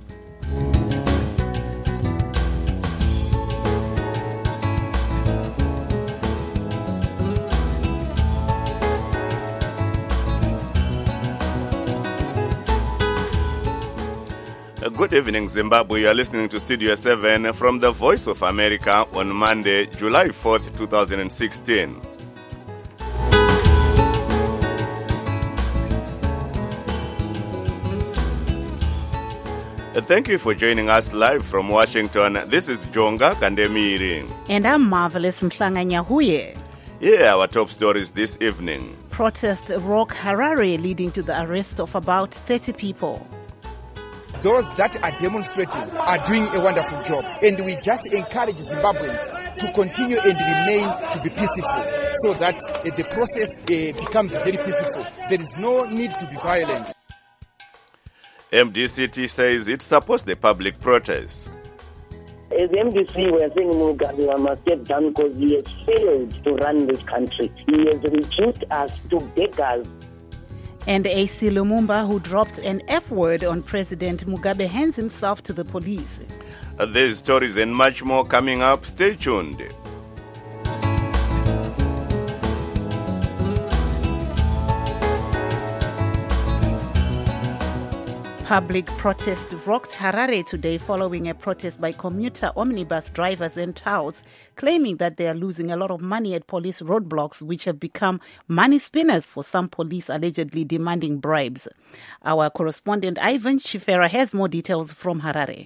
Good evening, Zimbabwe. You are listening to Studio 7 from the Voice of America on Monday, July 4th, 2016. Thank you for joining us live from Washington. This is Jonga Kandemiri. And I'm Marvelous Mhlanganyahuye. Here are our top stories this evening. Protests rock Harare, leading to the arrest of about 30 people. Those that are demonstrating are doing a wonderful job, and we just encourage Zimbabweans to continue and remain to be peaceful so that the process becomes very peaceful. There is no need to be violent. MDCT says it supports the public protests. As MDC, we are saying Mugabe must get done because he has failed to run this country. He has reduced us to beggars. And AC Lumumba, who dropped an F-word on President Mugabe, hands himself to the police. These stories and much more coming up. Stay tuned. Public protest rocked Harare today following a protest by commuter omnibus drivers and touts claiming that they are losing a lot of money at police roadblocks, which have become money spinners for some police allegedly demanding bribes. Our correspondent Ivan Chifera has more details from Harare.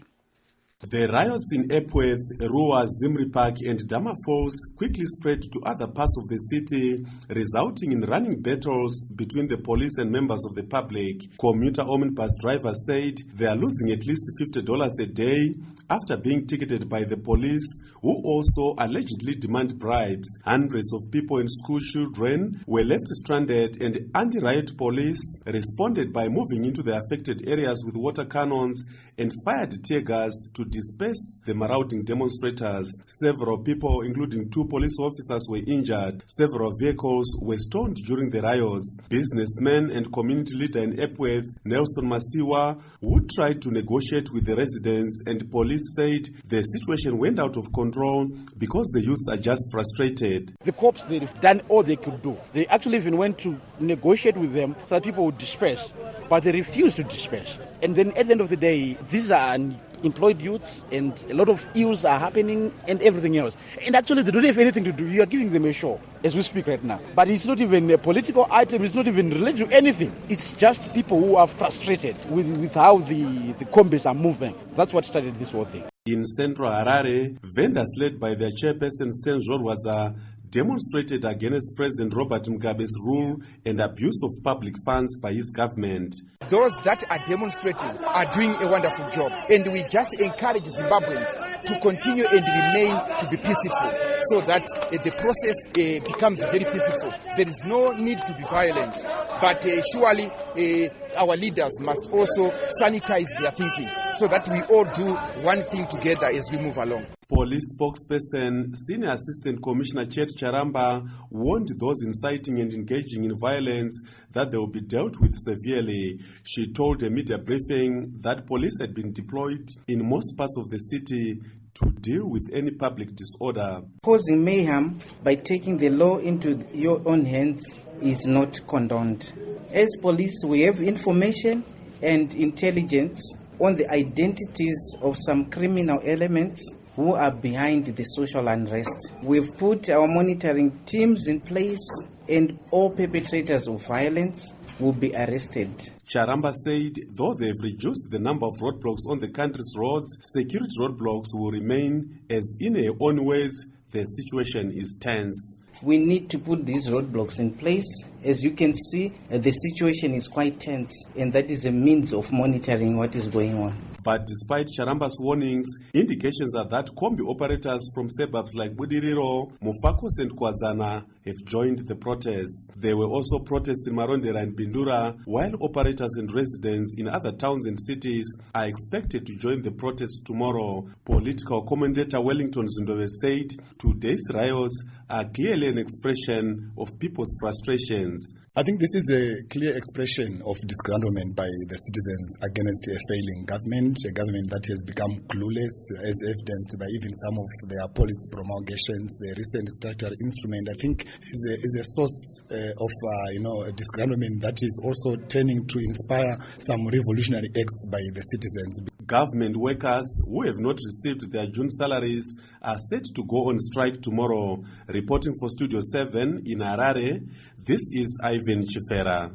The riots in Epworth, Ruwa, Zimri Park and Damafos quickly spread to other parts of the city, resulting in running battles between the police and members of the public. Commuter omnibus drivers said they are losing at least $50 a day after being ticketed by the police, who also allegedly demand bribes. Hundreds of people and school children were left stranded, and anti-riot police responded by moving into the affected areas with water cannons and fired tear gas to disperse the marauding demonstrators. Several people, including 2 police officers, were injured. Several vehicles were stoned during the riots. Businessman and community leader in Epworth, Nelson Masiwa, who tried to negotiate with the residents and police, said the situation went out of control because the youths are just frustrated. The cops, they've done all they could do. They actually even went to negotiate with them so that people would disperse, but they refused to disperse. And then at the end of the day, these are employed youths and a lot of ills are happening and everything else. And actually they don't have anything to do. You are giving them a show as we speak right now. But it's not even a political item. It's not even related to anything. It's just people who are frustrated with how the combis are moving. That's what started this whole thing. In central Harare, vendors led by their chairperson Sten Zorwadza demonstrated against President Robert Mugabe's rule and abuse of public funds by his government. Those that are demonstrating are doing a wonderful job, and we just encourage Zimbabweans to continue and remain to be peaceful so that the process becomes very peaceful. There is no need to be violent, but surely our leaders must also sanitize their thinking so that we all do one thing together as we move along. Police spokesperson, Senior Assistant Commissioner Chet Charamba, warned those inciting and engaging in violence that they will be dealt with severely. She told a media briefing that police had been deployed in most parts of the city to deal with any public disorder. Causing mayhem by taking the law into your own hands is not condoned. As police, we have information and intelligence on the identities of some criminal elements who are behind the social unrest. We've put our monitoring teams in place, and all perpetrators of violence will be arrested. Charamba said though they've reduced the number of roadblocks on the country's roads, security roadblocks will remain, as in her own words, the situation is tense. We need to put these roadblocks in place. As you can see, the situation is quite tense, and that is a means of monitoring what is going on. But despite Charamba's warnings, indications are that Kombi operators from suburbs like Budiriro, Mufakos and Kwazana have joined the protests. There were also protests in Marondera and Bindura, while operators and residents in other towns and cities are expected to join the protests tomorrow. Political commentator Wellington Zindove said today's riots are clearly an expression of people's frustrations. I think this is a clear expression of disgruntlement by the citizens against a failing government, a government that has become clueless, as evidenced by even some of their policy promulgations. The recent structural instrument, I think, is a source of a disgruntlement that is also turning to inspire some revolutionary acts by the citizens. Government workers who have not received their June salaries are set to go on strike tomorrow. Reporting for Studio 7 in Harare, this is Ivan Chifera.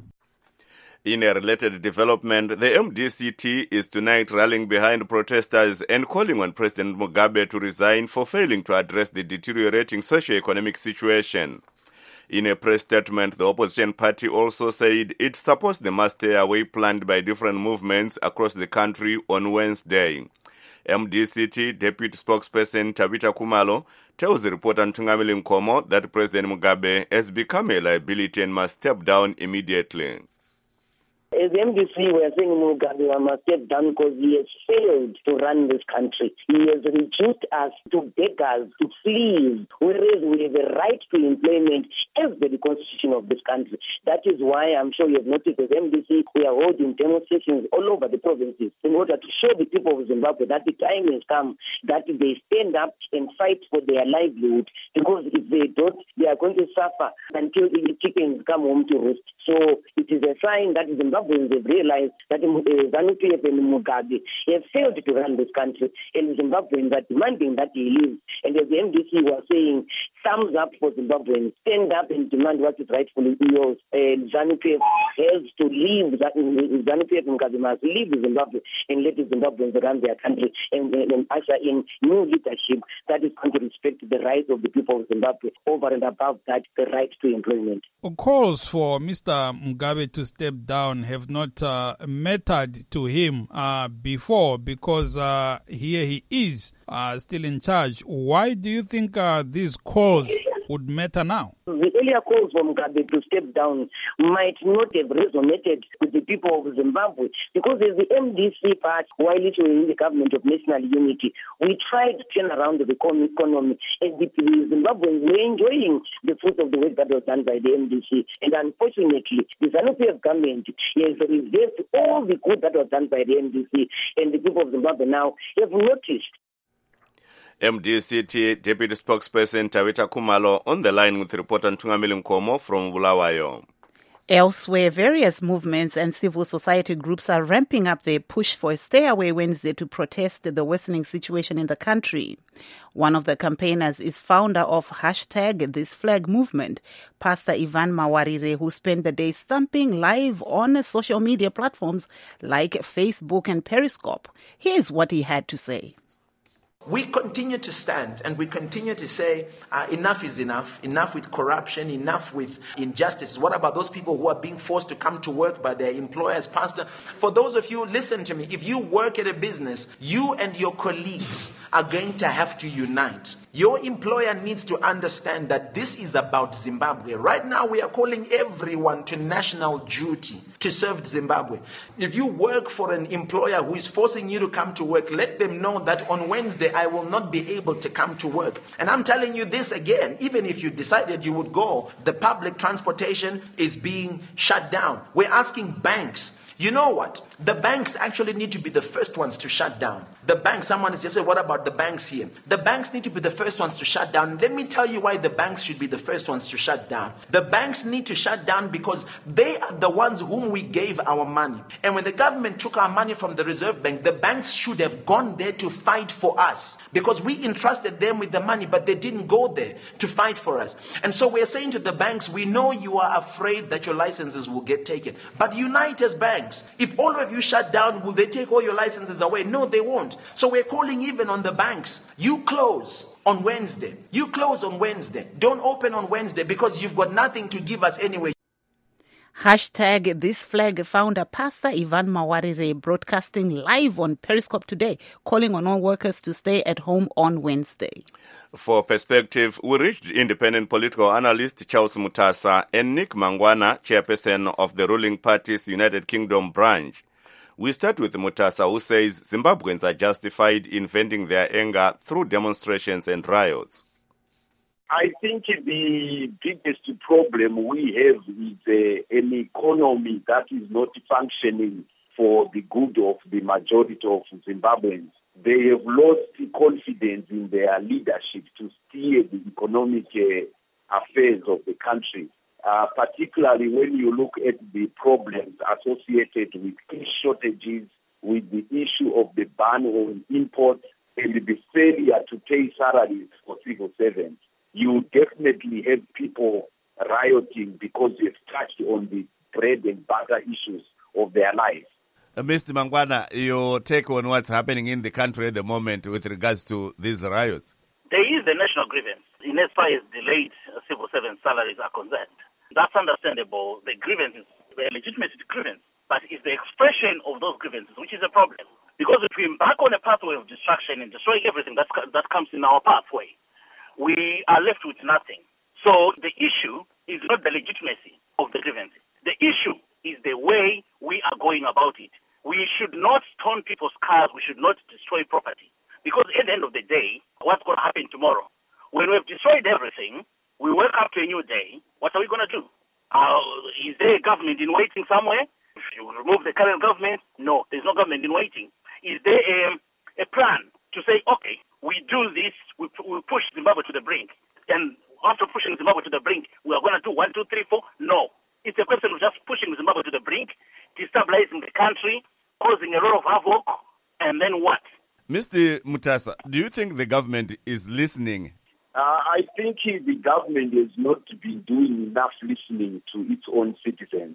In a related development, the MDCT is tonight rallying behind protesters and calling on President Mugabe to resign for failing to address the deteriorating socio-economic situation. In a press statement, the opposition party also said it supports the mass stay-away planned by different movements across the country on Wednesday. MDCT Deputy Spokesperson Tabita Kumalo tells the reporter Ntungamili Nkomo that President Mugabe has become a liability and must step down immediately. As MDC, we are saying Mugabe must step down because he has failed to run this country. He has reduced us to beggars, to thieves, whereas we have a right to employment as the constitution of this country. That is why I'm sure you have noticed as MDC, we are holding demonstrations all over the provinces in order to show the people of Zimbabwe that the time has come that they stand up and fight for their livelihood, because if they don't, they are going to suffer until the chickens come home to roost. So it is a sign that Zimbabweans have realized that ZANU-PF and Mugabe have failed to run this country, and Zimbabweans are demanding that he leaves. And as the MDC was saying, thumbs up for Zimbabweans, stand up and demand what is rightfully yours. ZANU-PF has to leave, ZANU-PF and Mugabe must leave Zimbabwe and let the Zimbabweans run their country and usher in new leadership that is going to respect the rights of the people of Zimbabwe, over and above that, the right to employment. Calls for Mr. Mugabe to step down have not mattered to him before, because here he is still in charge. Why do you think these calls would matter now? The earlier calls for Mugabe to step down might not have resonated with the people of Zimbabwe, because as the MDC part, while it was in the government of national unity, we tried to turn around the economy, and the Zimbabweans were enjoying the fruits of the work that was done by the MDC. And unfortunately, the ZANU-PF government has reversed all the good that was done by the MDC, and the people of Zimbabwe now have noticed. MDCT Deputy Spokesperson Tabita Kumalo on the line with reporter Ntungamili Nkomo from Bulawayo. Elsewhere, various movements and civil society groups are ramping up their push for a stay-away Wednesday to protest the worsening situation in the country. One of the campaigners is founder of #ThisFlag movement, Pastor Ivan Mawarire, who spent the day stamping live on social media platforms like Facebook and Periscope. Here's what he had to say. We continue to stand and we continue to say enough is enough with corruption, enough with injustice. What about those people who are being forced to come to work by their employers? Pastor, for those of you, listen to me, if you work at a business, you and your colleagues are going to have to unite. Your employer needs to understand that this is about Zimbabwe. Right now, we are calling everyone to national duty to serve Zimbabwe. If you work for an employer who is forcing you to come to work, let them know that on Wednesday, I will not be able to come to work. And I'm telling you this again, even if you decided you would go, the public transportation is being shut down. We're asking banks. You know what? The banks actually need to be the first ones to shut down. The banks, someone has just said, what about the banks here? The banks need to be the first ones to shut down. Let me tell you why the banks should be the first ones to shut down. The banks need to shut down because they are the ones whom we gave our money. And when the government took our money from the Reserve Bank, the banks should have gone there to fight for us because we entrusted them with the money, but they didn't go there to fight for us. And so we're saying to the banks, we know you are afraid that your licenses will get taken, but unite as banks. banks. If all of you shut down, will they take all your licenses away? No, they won't. So we're calling even on the banks. You close on Wednesday. You close on Wednesday. Don't open on Wednesday because you've got nothing to give us anyway. Hashtag This Flag founder Pastor Ivan Mawarire broadcasting live on Periscope today, calling on all workers to stay at home on Wednesday. For perspective, we reached independent political analyst Charles Mutasa and Nick Mangwana, chairperson of the ruling party's United Kingdom branch. We start with Mutasa, who says Zimbabweans are justified in venting their anger through demonstrations and riots. I think the biggest problem we have is an economy that is not functioning for the good of the majority of Zimbabweans. They have lost confidence in their leadership to steer the economic affairs of the country, particularly when you look at the problems associated with key shortages, with the issue of the ban on imports, and the failure to pay salaries for civil servants. You definitely have people rioting because they've touched on the bread and butter issues of their lives. Mr. Mangwana, your take on what's happening in the country at the moment with regards to these riots? There is a national grievance in as far as delayed civil servant salaries are concerned. That's understandable. The grievance is a legitimate grievance, but it's the expression of those grievances which is a problem. Because if we embark on a pathway of destruction and destroying everything that comes in our pathway, we are left with nothing. So the issue is not the legitimacy of the grievance. The issue is the way we are going about it. We should not stone people's cars. We should not destroy property. Because at the end of the day, what's going to happen tomorrow? When we've destroyed everything, we wake up to a new day. What are we going to do? Is there a government in waiting somewhere? If you remove the current government, no, there's no government in waiting. Is there a plan to say, okay, we do this, we push Zimbabwe to the brink, and after pushing Zimbabwe to the brink, we are going to do 1, 2, 3, 4? No. It's a question of just pushing Zimbabwe to the brink, destabilizing the country, causing a lot of havoc, and then what? Mr. Mutasa, do you think the government is listening? I think the government has not been doing enough listening to its own citizens.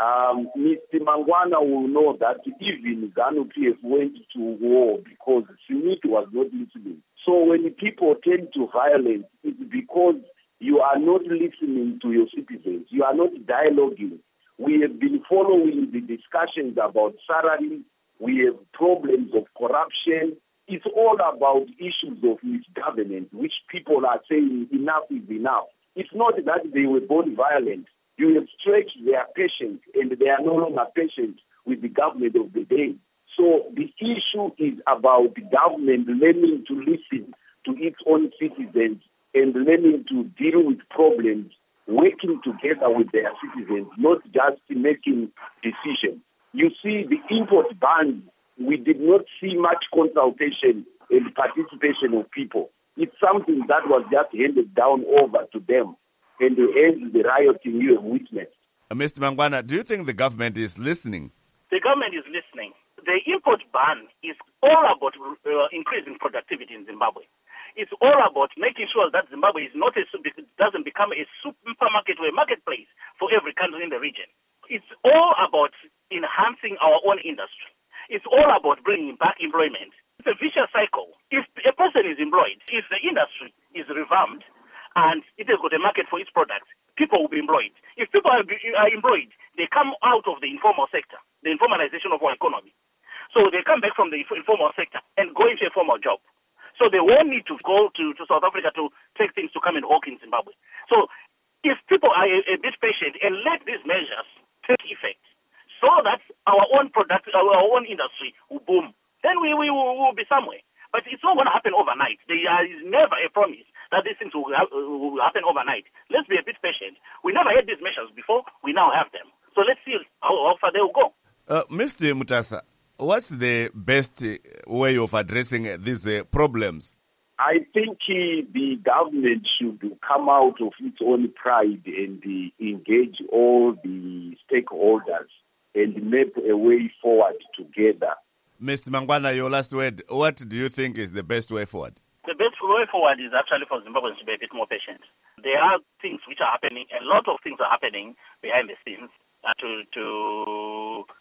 Mr. Mangwana will know that even ZANU-PF went to war because Smith was not listening. So when people turn to violence, it's because you are not listening to your citizens. You are not dialoguing. We have been following the discussions about salaries. We have problems of corruption. It's all about issues of misgovernance, which people are saying enough is enough. It's not that they were born violent. You have stretched their patience, and they are no longer patient with the government of the day. So the issue is about the government learning to listen to its own citizens and learning to deal with problems, working together with their citizens, not just making decisions. You see, the import ban, we did not see much consultation and participation of people. It's something that was just handed down over to them. And hence the rioting you have witnessed. Mr. Mangwana, do you think the government is listening? The government is listening. The import ban is all about increasing productivity in Zimbabwe. It's all about making sure that Zimbabwe doesn't become a supermarket or a marketplace for every country in the region. It's all about enhancing our own industry. It's all about bringing back employment. It's a vicious cycle. If a person is employed, if the industry is revamped, and it has got a market for its products, people will be employed. If people are employed, they come out of the informal sector, the informalization of our economy. So they come back from the informal sector and go into a formal job. So they won't need to go to South Africa to take things to come and hawk in Zimbabwe. So if people are a bit patient and let these measures take effect so that our own product, our own industry will boom, then we will be somewhere. But it's not going to happen overnight. There is never a promise that these things will happen overnight. Let's be a bit patient. We never had these measures before. We now have them. So let's see how far they will go. Mr. Mutasa, what's the best way of addressing these problems? I think the government should come out of its own pride and engage all the stakeholders and map a way forward together. Mr. Mangwana, your last word. What do you think is the best way forward? The best way forward is actually for Zimbabweans to be a bit more patient. There are things which are happening, a lot of things are happening behind the scenes to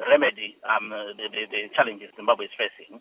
remedy the challenges Zimbabwe is facing.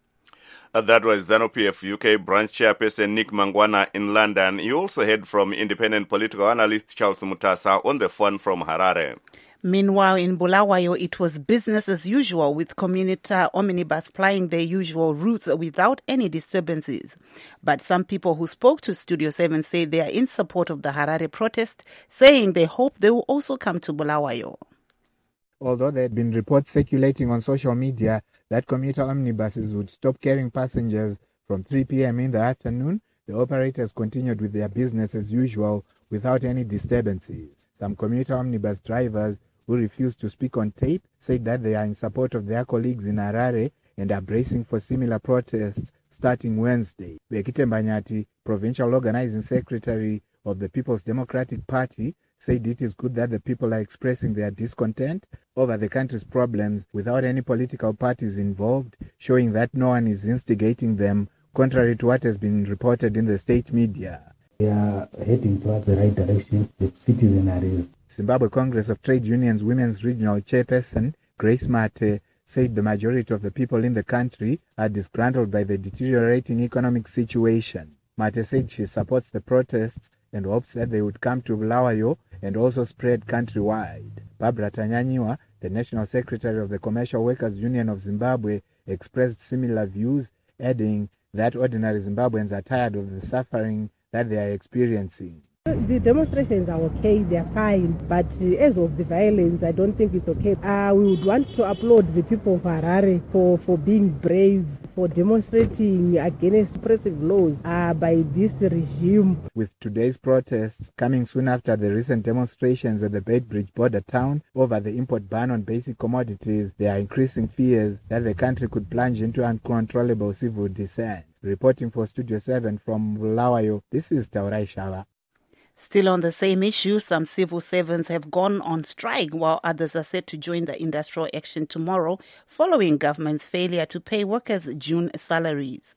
That was ZANU-PF UK branch chairperson Nick Mangwana in London. You also heard from independent political analyst Charles Mutasa on the phone from Harare. Meanwhile, in Bulawayo, it was business as usual, with commuter omnibus plying their usual routes without any disturbances. But some people who spoke to Studio 7 say they are in support of the Harare protest, saying they hope they will also come to Bulawayo. Although there had been reports circulating on social media that commuter omnibuses would stop carrying passengers from 3 p.m. in the afternoon, the operators continued with their business as usual without any disturbances. Some commuter omnibus drivers who refused to speak on tape said that they are in support of their colleagues in Harare and are bracing for similar protests starting Wednesday. Bekite Mbanyati, provincial organizing secretary of the People's Democratic Party, said it is good that the people are expressing their discontent over the country's problems without any political parties involved, showing that no one is instigating them, contrary to what has been reported in the state media. We are heading towards the right direction. The citizen are raised. Zimbabwe Congress of Trade Unions Women's Regional Chairperson Grace Mate said the majority of the people in the country are disgruntled by the deteriorating economic situation. Mate said she supports the protests and hopes that they would come to Bulawayo and also spread countrywide. Barbara Tanyanyiwa, the National Secretary of the Commercial Workers Union of Zimbabwe, expressed similar views, adding that ordinary Zimbabweans are tired of the suffering that they are experiencing. The demonstrations are okay, they are fine, but as of the violence, I don't think it's okay. We would want to applaud the people of Harare for being brave, for demonstrating against oppressive laws by this regime. With today's protests coming soon after the recent demonstrations at the Beitbridge border town over the import ban on basic commodities, there are increasing fears that the country could plunge into uncontrollable civil dissent. Reporting for Studio 7 from Bulawayo, this is Taurai Shava. Still on the same issue, some civil servants have gone on strike while others are set to join the industrial action tomorrow following government's failure to pay workers June salaries.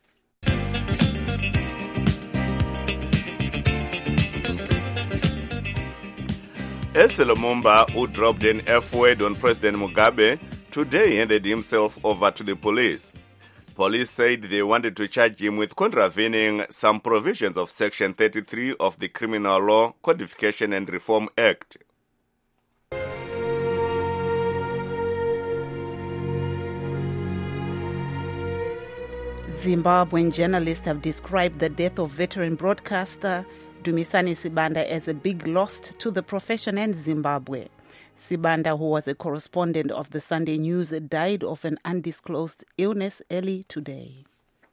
Ese Lumumba, who dropped an F-word on President Mugabe, today handed himself over to the police. Police said they wanted to charge him with contravening some provisions of Section 33 of the Criminal Law Codification and Reform Act. Zimbabwean journalists have described the death of veteran broadcaster Dumisani Sibanda as a big loss to the profession and Zimbabwe. Sibanda, who was a correspondent of the Sunday News, died of an undisclosed illness early today.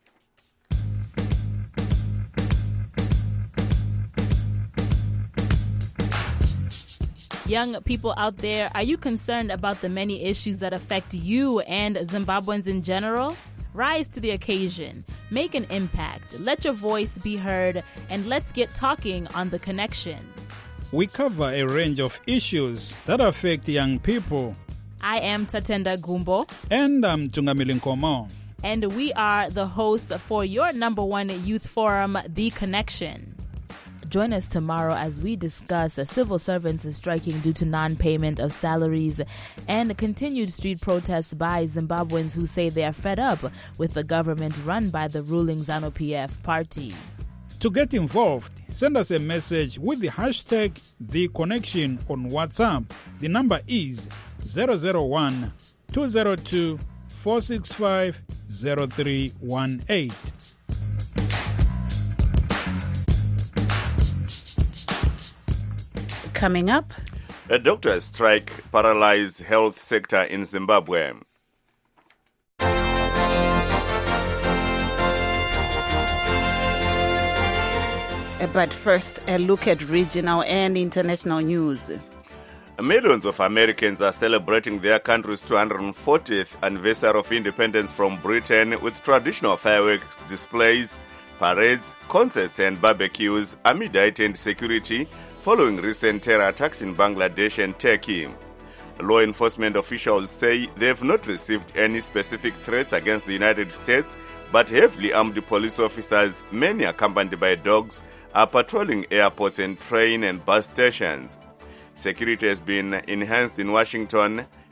Young people out there, are you concerned about the many issues that affect you and Zimbabweans in general? Rise to the occasion, make an impact, let your voice be heard, and let's get talking on The Connection. We cover a range of issues that affect young people. I am Tatenda Gumbo. And I'm Tungamili Nkomo. And we are the hosts for your #1 youth forum, The Connection. Join us tomorrow as we discuss civil servants striking due to non-payment of salaries and continued street protests by Zimbabweans who say they are fed up with the government run by the ruling ZANU-PF party. To get involved, send us a message with the hashtag #TheConnection on WhatsApp. The number is 001-202-465-0318. Coming up, a doctor's strike paralyzed health sector in Zimbabwe. But first, a look at regional and international news. Millions of Americans are celebrating their country's 240th anniversary of independence from Britain with traditional fireworks displays, parades, concerts and barbecues amid heightened security following recent terror attacks in Bangladesh and Turkey. Law enforcement officials say they have not received any specific threats against the United States, but heavily armed police officers, many accompanied by dogs, are patrolling airports and train and bus stations. Security has been enhanced in Washington,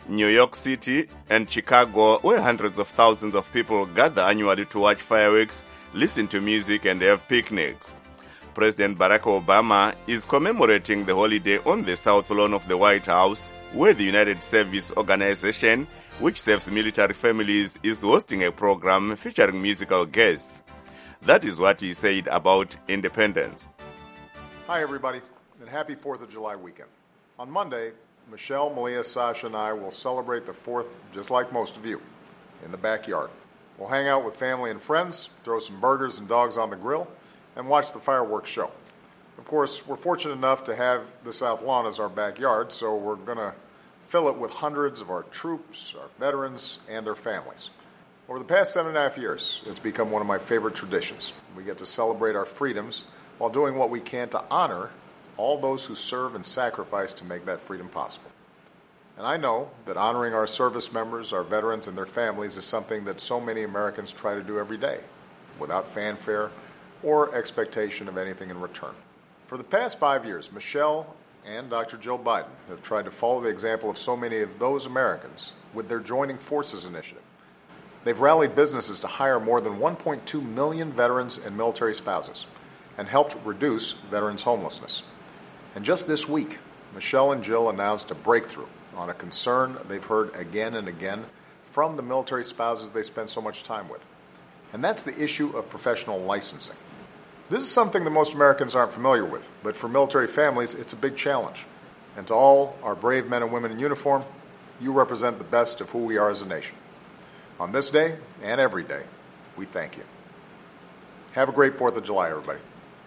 New York City, and Chicago, where hundreds of thousands of people gather annually to watch fireworks, listen to music, and have picnics. President Barack Obama is commemorating the holiday on the South Lawn of the White House, where the United Service Organization, which serves military families, is hosting a program featuring musical guests. That is what he said about independence. Hi, everybody, and happy 4th of July weekend. On Monday, Michelle, Malia, Sasha, and I will celebrate the 4th, just like most of you, in the backyard. We'll hang out with family and friends, throw some burgers and dogs on the grill, and watch the fireworks show. Of course, we're fortunate enough to have the South Lawn as our backyard, so we're going to fill it with hundreds of our troops, our veterans, and their families. Over the past 7.5 years, it's become one of my favorite traditions. We get to celebrate our freedoms while doing what we can to honor all those who serve and sacrifice to make that freedom possible. And I know that honoring our service members, our veterans, and their families is something that so many Americans try to do every day, without fanfare or expectation of anything in return. For the past 5 years, Michelle and Dr. Jill Biden have tried to follow the example of so many of those Americans with their Joining Forces initiative. They've rallied businesses to hire more than 1.2 million veterans and military spouses and helped reduce veterans' homelessness. And just this week, Michelle and Jill announced a breakthrough on a concern they've heard again and again from the military spouses they spend so much time with. And that's the issue of professional licensing. This is something that most Americans aren't familiar with, but for military families, it's a big challenge. And to all our brave men and women in uniform, you represent the best of who we are as a nation. On this day and every day, we thank you. Have a great 4th of July, everybody.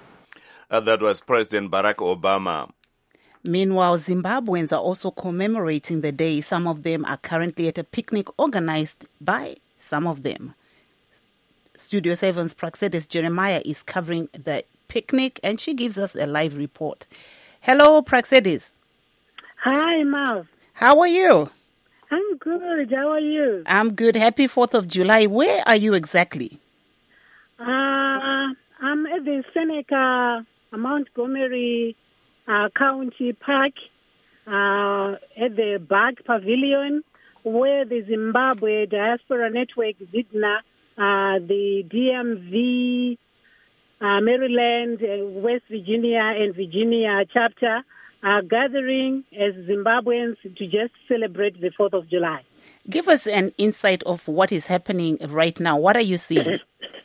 That was President Barack Obama. Meanwhile, Zimbabweans are also commemorating the day. Some of them are currently at a picnic organized by some of them. Studio 7's Praxedis Jeremiah is covering the picnic, and she gives us a live report. Hello, Praxedis. Hi, Mav. How are you? I'm good. How are you? I'm good. Happy 4th of July. Where are you exactly? I'm at the Seneca Montgomery County Park at the Bag Pavilion, where the Zimbabwe Diaspora Network, ZIDNA, the DMV, Maryland, West Virginia, and Virginia chapter are gathering as Zimbabweans to just celebrate the 4th of July. Give us an insight of what is happening right now. What are you seeing?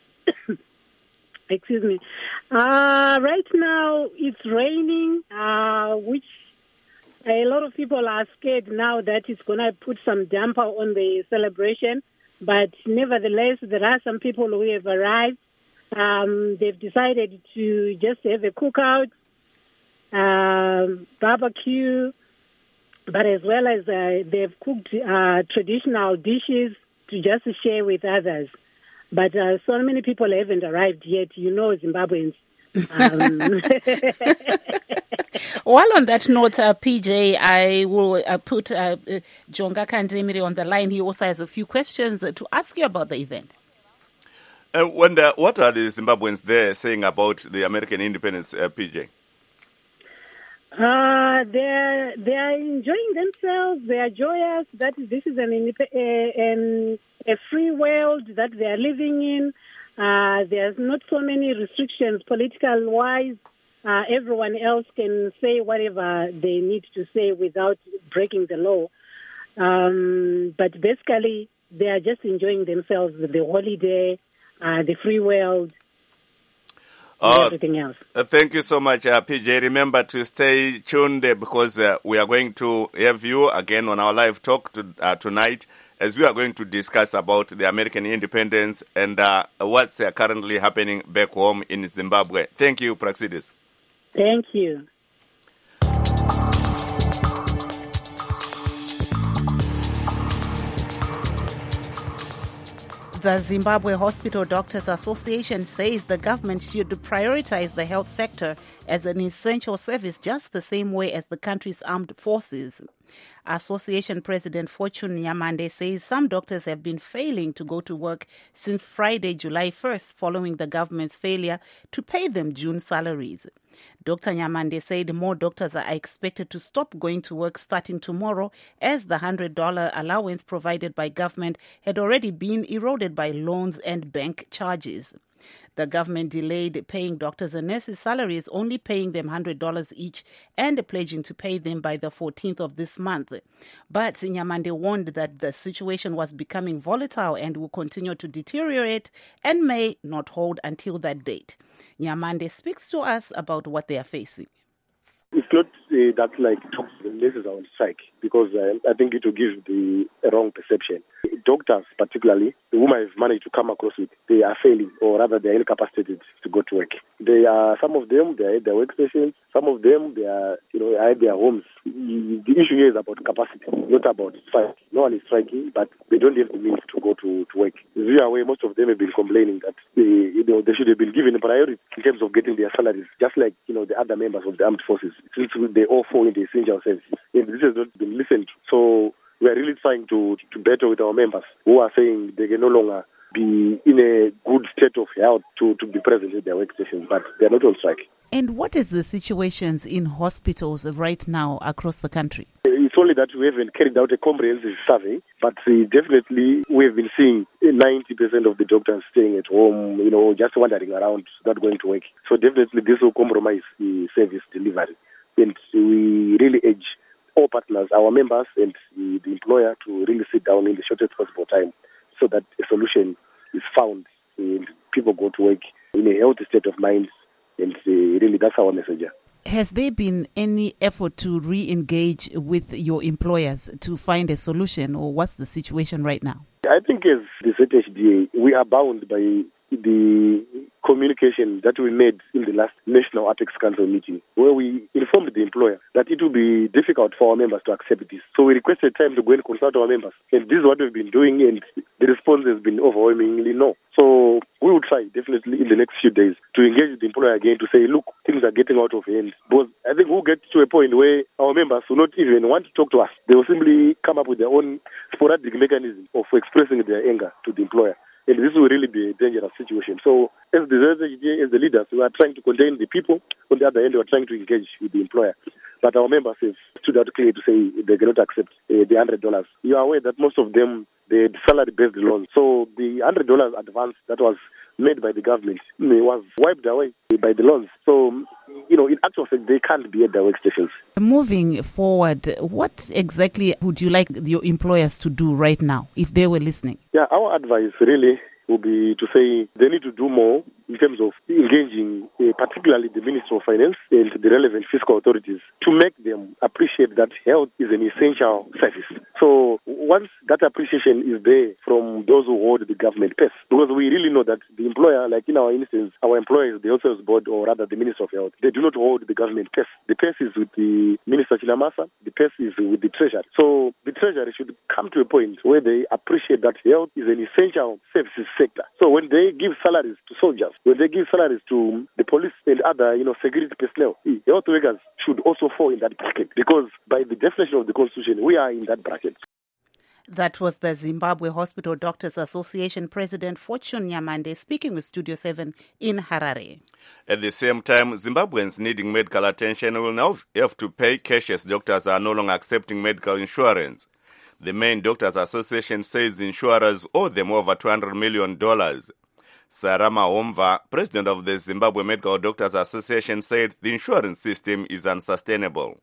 Excuse me. Right now it's raining, which a lot of people are scared now that it's going to put some damper on the celebration. But nevertheless, there are some people who have arrived. They've decided to just have a cookout, barbecue, but as well as they've cooked traditional dishes to just share with others. But so many people haven't arrived yet. You know, Zimbabweans. While on that note, PJ, I will put Jonga Kandemiri on the line. He also has a few questions to ask you about the event. Wonder, what are the Zimbabweans there saying about the American independence, PJ? They are enjoying themselves. They are joyous that this is a free world that they are living in. There's not so many restrictions political-wise. Everyone else can say whatever they need to say without breaking the law. But basically, they are just enjoying themselves with the holiday, the free world, and everything else. Thank you so much, PJ. Remember to stay tuned because we are going to have you again on our live talk tonight, as we are going to discuss about the American independence and what's currently happening back home in Zimbabwe. Thank you, Praxedis. Thank you. The Zimbabwe Hospital Doctors Association says the government should prioritize the health sector as an essential service just the same way as the country's armed forces. Association President Fortune Nyamande says some doctors have been failing to go to work since Friday, July 1st, following the government's failure to pay them June salaries. Dr. Nyamande said more doctors are expected to stop going to work starting tomorrow, as the $100 allowance provided by government had already been eroded by loans and bank charges. The government delayed paying doctors and nurses' salaries, only paying them $100 each and pledging to pay them by the 14th of this month. But Nyamande warned that the situation was becoming volatile and will continue to deteriorate and may not hold until that date. Nyamande speaks to us about what they are facing. It's not that like nurses are on strike, because I think it will give the wrong perception. Doctors, particularly, whom I've managed to come across with, they are failing, or rather they are incapacitated to go to work. They are, some of them, they are at their workstations. Some of them, they are, at their homes. The issue here is about capacity, not about strike. No one is striking, but they don't have the means to go to work. As we are aware, most of them have been complaining that they should have been given priority in terms of getting their salaries, just like the other members of the armed forces, since they all fall in the essential services. And this has not been listened to. So we are really trying to battle with our members who are saying they can no longer be in a good state of health to be present at their workstations, but they are not on strike. And what is the situations in hospitals right now across the country? It's only that we haven't carried out a comprehensive survey, but definitely we have been seeing 90% of the doctors staying at home, just wandering around, not going to work. So definitely this will compromise the service delivery. And we really urge all partners, our members and the employer, to really sit down in the shortest possible time so that a solution is found and people go to work in a healthy state of mind. And really, that's our message. Has there been any effort to re-engage with your employers to find a solution, or what's the situation right now? I think as the ZHDA, we are bound by the communication that we made in the last National Apex Council meeting, where we informed the employer that it will be difficult for our members to accept this. So we requested time to go and consult our members. And this is what we've been doing, and the response has been overwhelmingly no. So we will try, definitely, in the next few days to engage the employer again to say, look, things are getting out of hand. But I think we'll get to a point where our members will not even want to talk to us. They will simply come up with their own sporadic mechanism of expressing their anger to the employer. And this will really be a dangerous situation. So as the ZHDA, as the leaders, we are trying to contain the people. On the other hand, we are trying to engage with the employer. But our members have stood out clearly to say they cannot accept the $100. You are aware that most of them, they had salary-based loans. So the $100 advance that was made by the government was wiped away by the loans. So, in actual fact, they can't be at their workstations. Moving forward, what exactly would you like your employers to do right now, if they were listening? Yeah, our advice really would be to say they need to do more in terms of engaging particularly the Ministry of Finance and the relevant fiscal authorities to make them appreciate that health is an essential service. So once that appreciation is there from those who hold the government purse, because we really know that the employer, like in our instance, our employers, the Health Service Board, or rather the Ministry of Health, they do not hold the government purse. The purse is with the Minister Chinamasa, the purse is with the Treasury. So the Treasury should come to a point where they appreciate that health is an essential services sector. So when they give salaries to soldiers, when they give salaries to the police and other, security personnel, health workers should also fall in that bracket, because by the definition of the Constitution, we are in that bracket. That was the Zimbabwe Hospital Doctors Association President Fortune Nyamande speaking with Studio 7 in Harare. At the same time, Zimbabweans needing medical attention will now have to pay cash as doctors are no longer accepting medical insurance. The main Doctors Association says insurers owe them over $200 million. Sarama Omva, president of the Zimbabwe Medical Doctors Association, said the insurance system is unsustainable.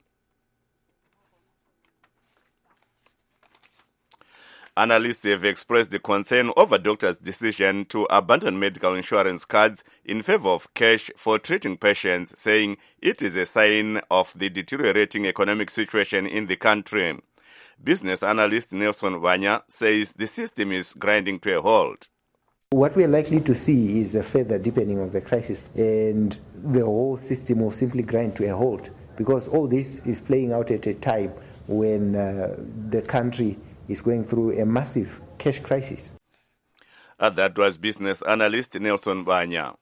Analysts have expressed the concern over doctors' decision to abandon medical insurance cards in favor of cash for treating patients, saying it is a sign of the deteriorating economic situation in the country. Business analyst Nelson Vanya says the system is grinding to a halt. What we are likely to see is a further deepening of the crisis, and the whole system will simply grind to a halt, because all this is playing out at a time when the country is going through a massive cash crisis. That was business analyst Nelson Vanya.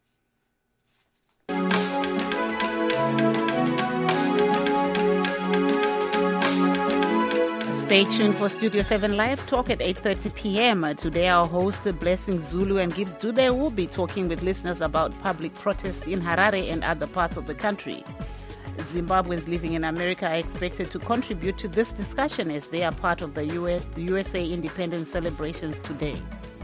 Stay tuned for Studio 7 Live Talk at 8:30 p.m. Today our host, Blessing Zulu and Gibbs Dube, will be talking with listeners about public protests in Harare and other parts of the country. Zimbabweans living in America are expected to contribute to this discussion as they are part of the USA independence celebrations today.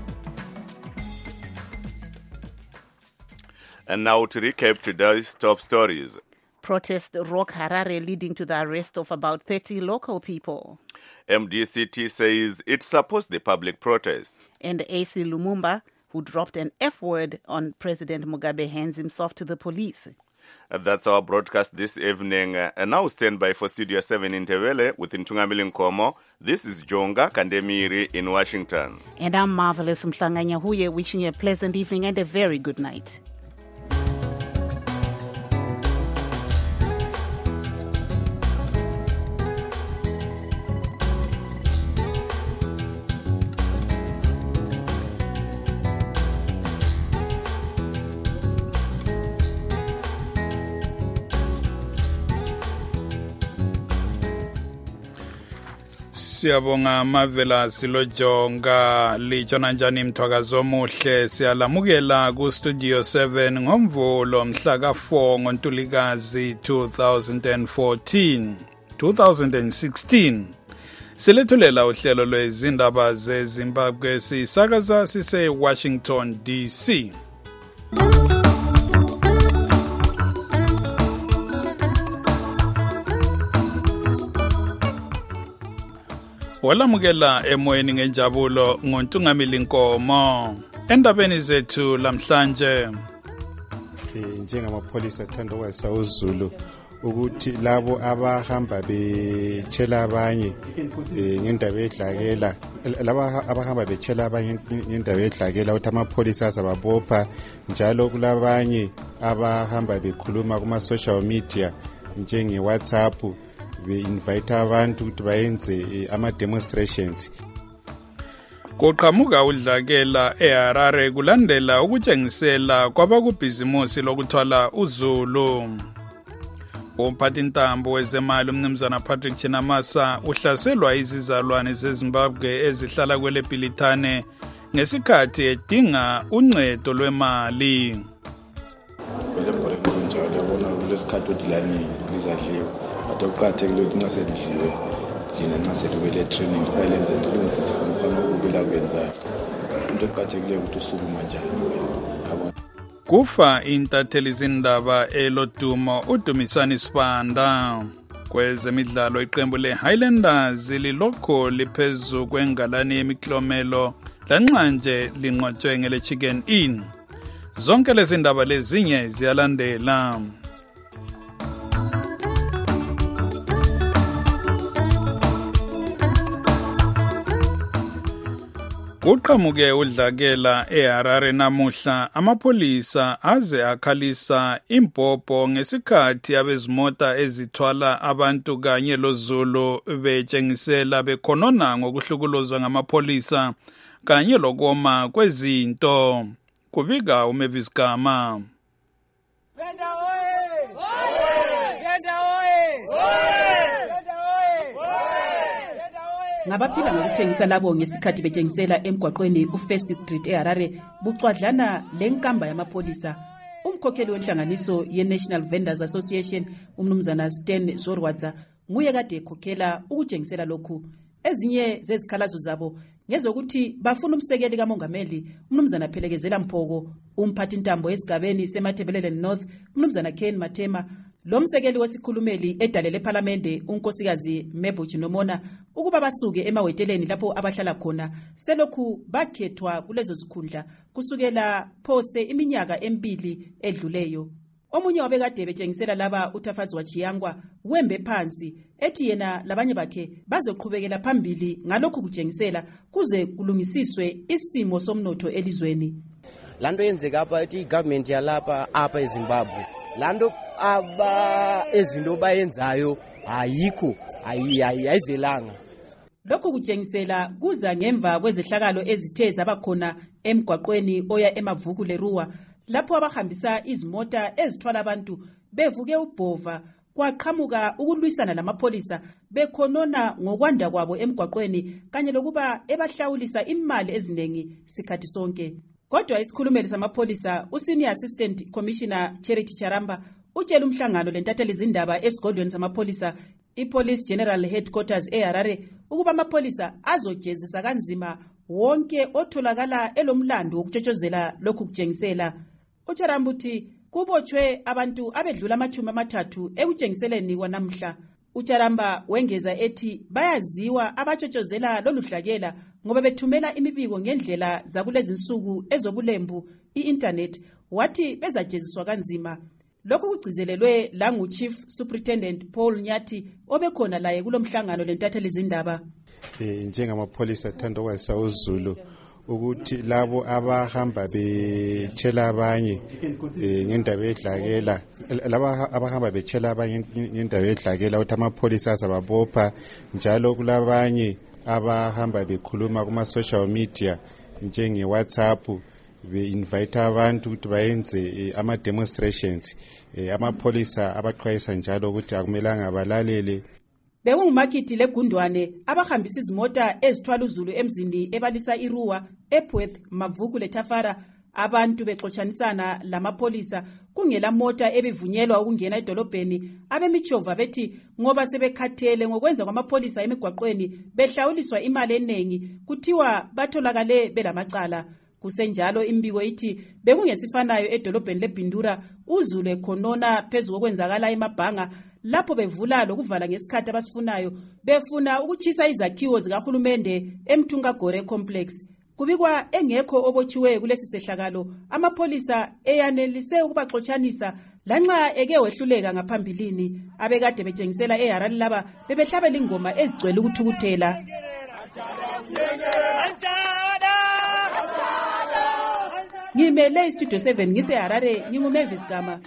And now to recap today's top stories. Protest rock Harare leading to the arrest of about 30 local people. MDCT says it supports the public protests. And AC Lumumba, who dropped an F-word on President Mugabe, hands himself to the police. That's our broadcast this evening. And now stand by for Studio 7 in Tevele with Ntungamili Nkomo. This is Jonga Kandemiri in Washington. And I'm Marvelous Mhlanganya Huye, wishing you a pleasant evening and a very good night. Siyabonga Mavela Silojonga lijona njani mthwakazo omuhle siyalamukela ku Studio 7 ngomvulo mhla ka 4 ngoNtulikazi 2016 silethulela uhlelo lwezindaba zeZimbabwe sisakaza sise Washington DC. Walamukela emoyeni ngenjabulo ngoNtungamili Nkomo endabeni zethu lamhlanje. Njengamapholisa athanda ukwazisa uZulu ukuthi labo abahamba betshela abanye ngendaba yedlakela, laba abahamba betshela abanye ngendaba yedlakela ukuthi amapholisa azababopha, njalo kulabanye abahamba bekhuluma kuma social media njenge WhatsApp be-invite abantu ukuthi bayenze ama-demonstrations. Kuqhamuka udlakela eHarare kulandela ukutshengisela kwabakubhizimusi lokuthwala uZulu. Umphathintambo wezemali umnumzana Patrick Chinamasa uhlaselwa izizalwane zeZimbabwe ezihlala kwele Bhilithane ngesikhathi edinga uncedo lwemali. Lesikhathi udilani lizadliwa okuqathekile ukuthi nxa selidliwe lina nxa selibele training violence ndilungisise khona ukubela kwenzayo into eqathekile ukuthi usukuma njani wena. Kufa intatheli zindaba elodumo uDumisani Sibanda. Kwezemidlalo iqembu leHighlanders lilokho liphezu kwengalane yemiklomelo lanxa nje linqotshwe ngele Chicken Inn. Zonke lezi ndaba lezinye ziyalandela. Uqhamuke udlakela eHarare namuhla amapholisa aze akhalisa impopho ngesikhathi abezimota ezithwala abantu kanye loZulu betshengisela bekhonona ngokuhlukuluzwa ngamapholisa kanye lokoma kwezinto. Kubika uMavis Gama. Ngabaphila ngokuthengisa labo ngesikhathi betshengisela emgwaqweni uFirst Street eHarare bucwadlana lenkamba yamapholisa. Umkhokheli wenhlanganiso ye-National Vendors Association umnumzana Stan Zorwadza nguye kade ekhokhela ukutshengisela lokhu. Ezinye zezikhalazo zabo ngezokuthi bafuna umsekeli kamongameli umnumzana Phelekezela Mphoko, umphathintambo esigabeni seMathebelele North umnumzana Ken Matema, lo msekeli wesikhulumeli edale leParlamente unkosikazi Mebuchi Nomona ukuba basuke emaweteleni lapho abahlala khona selokhu bakhethwa kulezo zikhundla kusukela phose iminyaka emibili edluleyo. Omunye wabekade betshengisela laba uTafazi Wachiyangwa wembe phansi ethi yena labanye bakhe bazoqhubekela phambili ngalokhu kutshengisela kuze kulungisiswe isimo somnotho elizweni. Lando yenzeka apha ethi government yalapha apha eZimbabwe lando ezinto bayenzayo ayikho ayivelanga. Lokhu kutshengisela kuza ngemva kwezehlakalo ezithe zabakhona emgwaqweni oya eMavuku leRuwa lapho abahambisa izimota ezithwala abantu bevuke ubhova kwaqhamuka ukulwisana lamapholisa bekhonona ngokwanda kwabo emgwaqweni kanye lokuba ebahlawulisa imali eziningi sikhathi sonke. Kodwa isikhulumeli samapholisa uSenior Assistant Commissioner Charity Charamba utshela umhlangano lentatheli izindaba esigodlweni samapholisa iPolice General Headquarters eHarare ukuba amapholisa azojezisa kanzima wonke otholakala elomlando wokutshotshozela lokhu kutshengisela. UCharamba uthi kubotshwe abantu abedlula 30 ekutshengiseleni kwanamhla. UCharamba wengeza ethi bayaziwa abatshotshozela loluhlakela ngoba bethumela imibiko ngendlela zakulezi insuku ezobulembu i-internet, wathi bezajeziswa kanzima. Lokhu kugcizelelwe la ngu-Chief Superintendent Paul Nyathi obekhona laye kulomhlangano lentatheli izindaba. Njengamapholisa thanda ukwazisa uZulu ukuthi labo abahamba betshela abanye ngendaba yedlakela, laba abahamba betshela abanye ngendaba yedlakela ukuthi amapholisa azababopha, njalo kulabanye abahamba bekhuluma kuma social media njenge WhatsApp be-invite abantu ukuthi bayenze ama-demonstrations. Amapholisa abaxwayisa njalo ukuthi akumelanga balalele. Bekungumakithi leGundwane abahambisa izimota ezithwala uZulu emzini ebalisa iRuwa, ePweth, Mavuku leThafara, abantu bexotshanisana lamapholisa kungela mota ebivunyelwa ukungena edolobheni. Abemichova bethi ngoba sebekhathele ngokwenza kwamapholisa emigwaqweni behlawuliswa imali enengi kuthiwa batholakale belamacala. Kusenjalo imbiko ithi bekungesifanayo edolobheni leBindura uZulu ekhonona phezu kokwenzakala emabhanga lapho bevula lokuvala ngesikhathi abasifunayo befuna ukuchisa izakhiwo zikahulumende eMthunga Gore Complex. Kubikwa engekho obotshiwe kulesi sehlakalo, amapholisa eyanelise ukubaxotshanisa lanxa eke wehluleka ngaphambilini. Abekade betshengisela eHarare laba bebehlabela ingoma ezigcwele ukuthukuthela. Ngimele iStudio 7 ngiseHarare, nginguMavis Gama.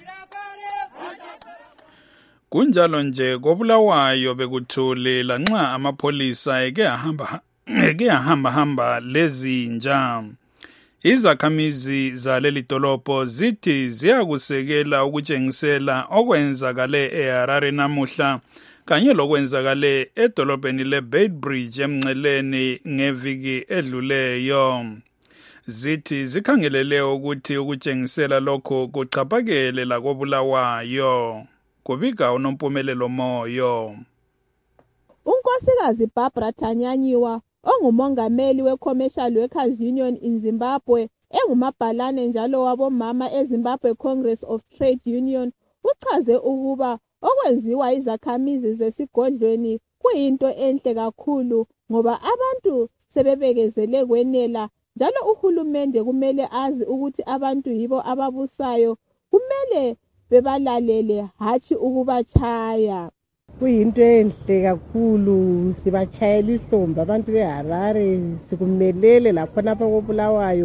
Kunjalo nje koBulawayo bekuthule lanxa amapholisa eke ahamba lezinja. Izakhamizi zaleli dolobho zithi ziyakusekela ukutshengisela okwenzakale eHarare namuhla kanye lokwenzakale edolobheni leBeitbridge emnceleni ngeviki edluleyo. Zithi zikhangelele ukuthi ukutshengisela lokho kuchaphakele la koBulawayo. Kubika uNompumelelo Moyo. Unkosikazi Barbara Tanyanyiwa ongumongameli weCommercial Workers Union in Zimbabwe engumabhalane njalo wabomama eZimbabwe Congress of Trade Union uchaze ukuba okwenziwa izakhamizi zesigodlweni kuyinto enhle kakhulu ngoba abantu sebebekezele kwenela, njalo uhulumende kumele azi ukuthi abantu yibo ababusayo, kumele bebalalele hathi ukubachaya. Kuyinto enhle kakhulu, sibachayela ihlombe abantu beHarare, sikumelele lapho koBulawayo.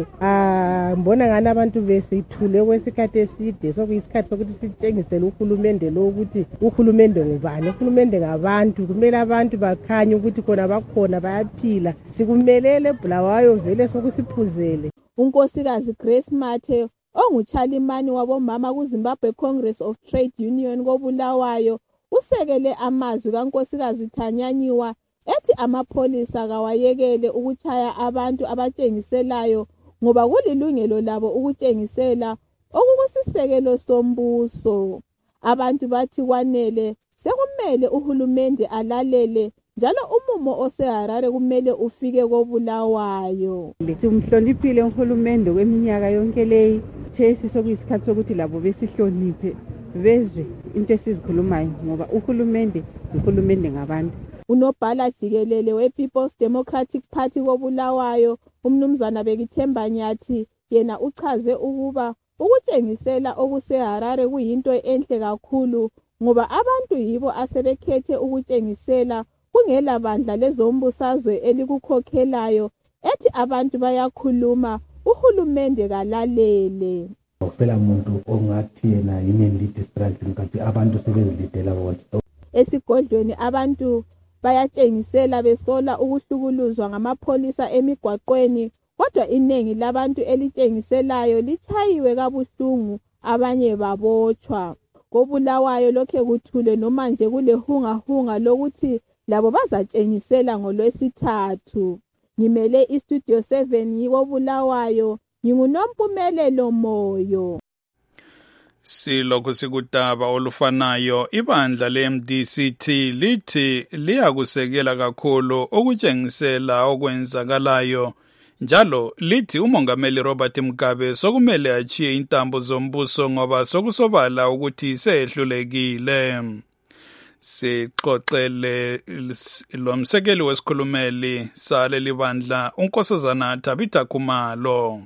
Mbona ngani abantu besithule kwesikhathi eside, sokuyisikhathi sokuthi sitshengisele uhulumende lo ukuthi uhulumende ngubani. Uhulumende ngabantu, kumele abantu bakhanye ukuthi khona bakhona bayaphila. Sikumelele eBulawayo vele sokusiphuzele. Unkosikazi Grace Mathe onguchalimani wabomama kuZimbabwe Congress of Trade Union koBulawayo usekele amazwi kankosikazi Tanyanyiwa ethi amapholisa kawayekele ukuchaya abantu abatshengiselayo ngoba kulilungelo labo ukutshengisela okukusisekelo sombuso. Abantu bathi kwanele sekumele uhulumende alalele, njalo umumo oseHarare kumele ufike koBulawayo. Lethi umhloniphile uhulumende kweminyaka yonke leyi, thesi sokuyisikhathi sokuthi labo besihloniphe bezwe into esizikhulumayo ngoba uhulumende ngabantu. Unobhala jikelele wePeople's Democratic Party koBulawayo umnumzana Bekithemba Nyathi yena uchaze ukuba ukutshengisela okuseHarare kuyinto enhle kakhulu ngoba abantu yibo asebekhethe ukutshengisela kungela bandla lezombusazwe elikukhokhelayo, ethi abantu bayakhuluma uhulumende kalalele. Phela umuntu ongathi yena yini lead struggle kanti abantu sebezilidela bona. Esigodlweni abantu bayatshengisela besola ukuhlukuluzwa ngamapholisa emigwaqweni, kodwa iningi labantu elitshengiselayo lichayiwe kabuhlungu, abanye babotshwa. koBulawayo lokhe kuthule noma nje kulehungahunga lokuthi labo bazatshengisela ngoLwesithathu. Ngimele iStudio 7 ngikoBulawayo, nginguNompumelelo Moyo. Silokhu sikudaba olufanayo, ibandla le-MDCT lithi liyakusekela kakhulu ukutshengisela okwenzakalayo. Njalo lithi uMongameli Robert Mugabe sokumele achiye intambo zombuso ngoba sokusobala ukuthi sehlulekile. Sixoxele lo msekeli wesikhulumeli saleli bandla uNkosazana Tabitha Khumalo.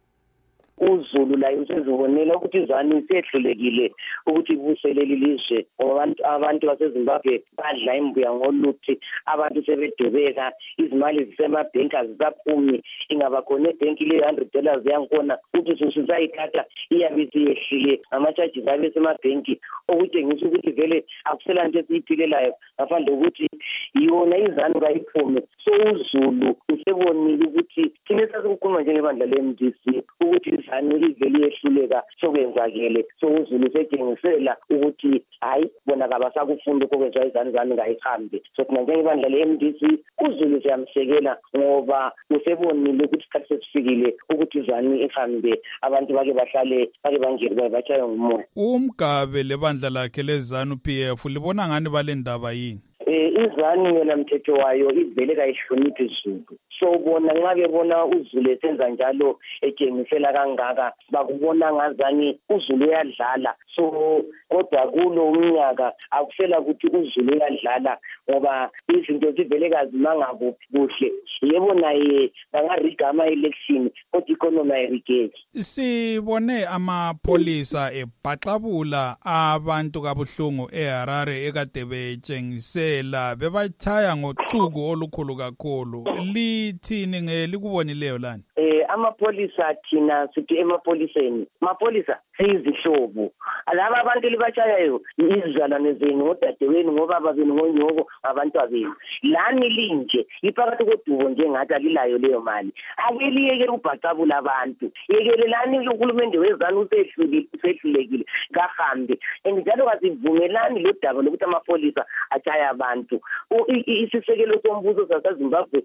uZulu la usezibonela ukuthi izanu isehlulekile ukuthi ibuseleli lizwe abantu baseZimbabwe badla imbuya ngoluthi abantu sebedubeka izimali zisemabhenki azisaphumi ingaba khona ebhenki le $100 yankona ukuthi sisayithatha iyabe siyehlile ama-charges abe semabhenki okutshengisa ukuthi vele akuselanto esiyiphilelayo ngaphandle ukuthi yona izanu kayiphume. So uZulu usebonile ukuthi thina sasikukhuluma njengebandla le-MDC ukuthi izanu ivele yehluleka sokwenzakele. So uZulu setshengisela ukuthi hayi bona kabasakufunda okwenziwa izanu zami ngayihambe. So thina njengebandla le-MDC uZulu siyamsekela ngoba usebonile ukuthi isikhathi sesifikile ukuthi izanu ihambe abantu bake bahlale bake bangene batshaye ngumoya. uMgabe lebandla lakhe lezanu PF libona ngani balendaba yini? Izanu yona mthetho wayo ivele kayihloniphi iZulu. So bona nxa bebona uZulu esenza njalo etshengisela kangaka bakubona ngazani uZulu uyadlala. So kodwa kulo umnyaka akusela ukuthi uZulu uyadlala ngoba izinto zivele kazimanga kuhle. Yebo naye bangariga ama-election kodwa economy ayirigeki. Sibone amapolisa ebhaxabula abantu kabuhlungu eHarare ekade betshengisela bebachaya ngochuku olukhulu kakhulu. Lithini ngelikubonileyo lana? Amapolisa thina sithi emapoliseni amapolisa siyizihlobo. Alaba abantu libatshayayo izizalwane zenu ngodadewenu ngobaba benu ngonyoko ngabantwabenu. Lani linje iphakathi kodubo njengathi alilayo leyo mali. Ake liyeke ubhacabula abantu. Yekelelani uhulumende wezanu usehlulekile kahambe. Njalo kasivumelani lo daba lokuthi amapolisa atshaya abantu. Isisekelo sombuso saseZimbabwe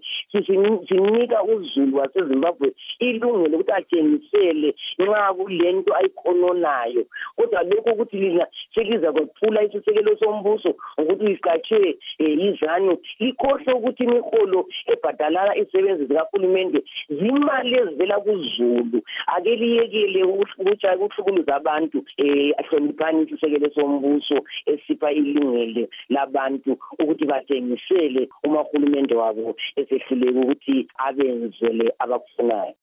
sinika uZulu waseZimbabwe ilungelo ukuthi atshengisele nxa kulento ayikhononayo. Kodwa lokho ukuthi lina seliza kwephula isisekelo sombuso ukuthi liqatshwe izanu likhohle ukuthi imiholo ebhadalana isebenzi zikahulumende zimali ezivela kuZulu. Ake liyekele ukuhlukuluza abantu ahloniphani isisekelo sombuso esipha ilungelo labantu ukuthi batshengisele uma uhulumende wabo esehluleka ukuthi abenzele abakufunayo.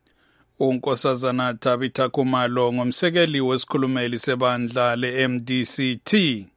uNkosazana Tabitha Khumalo ngomsekeli wesikhulumeli sebandla le-MDCT.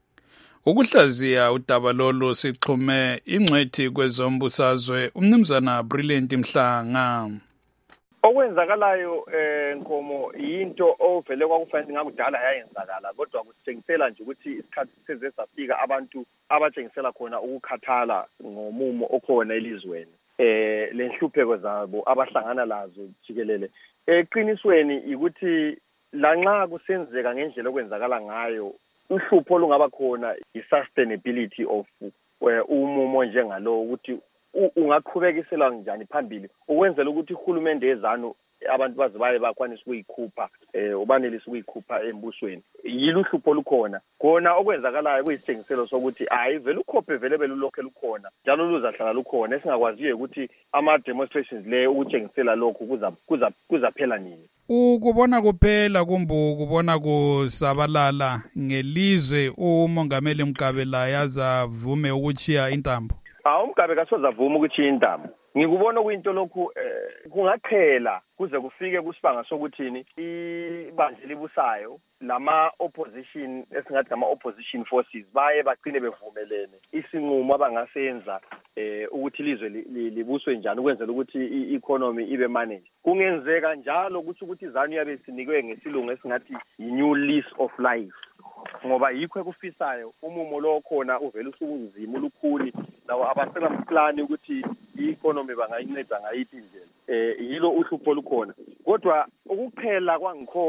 Ukuhlaziya udaba lolu sixhume ingcwethi kwezombusazwe umnumzana Brilliant Mhlanga. Okwenzakalayo Nkomo yinto ovele kwakufanele ngakudala yayenzakala kodwa kusitshengisela nje ukuthi isikhathi size safika abantu abatshengisela khona ukukhathala ngomumo okhona elizweni. Lenhlupheko zabo abahlangana lazo jikelele eqinisweni ukuthi lanxa kusenzeka ngendlela okwenzakala ngayo uhlupho olungaba khona i-sustainability of umumo njengalo ukuthi ungaqhubekisela njani phambili ukwenzela ukuthi uhulumende ezanu abantu baze baye bakwanisa ukuyikhupha ubanelisa ukuyikhupha embusweni. Yilo uhlupho olukhona khona okwenzakalayo kuyisitshengiselo sokuthi hayi vele ukhophe vele belulokho lukhona njalo luzahlala lukhona esingakwaziyo ukuthi ama-demonstrations le ukutshengisela lokhu kuzaphela nini. Ukubona kuphela kumbe kubona kusabalala ngelizwe uMongameli Mugabe la yaza vume ukuchiya intambo? uMgabe kasoza vuma ukuthi intambo. Ngikubona kuyinto lokhu kungaqhela kuze kufike kusibanga sokuthini ibandla libusayo lama opposition esingathi ama opposition forces baye bagcine bevumelene isinqumo abangasenza ukuthi ilizwe libuswe njani ukwenzela ukuthi i-economy ibe managed. Kungenzeka njalo ukuthi izanu yabe sinikwe ngesilungu esingathi i-new lease of life ngoba yikho ekufisayo umumo lo khona uvela usukunzima ulukhuni lawo abasela plan ukuthi i-economy bangayinceda ngayiphi indlela. Yilo uhlupho olukhona kodwa ukuphela kwangikhona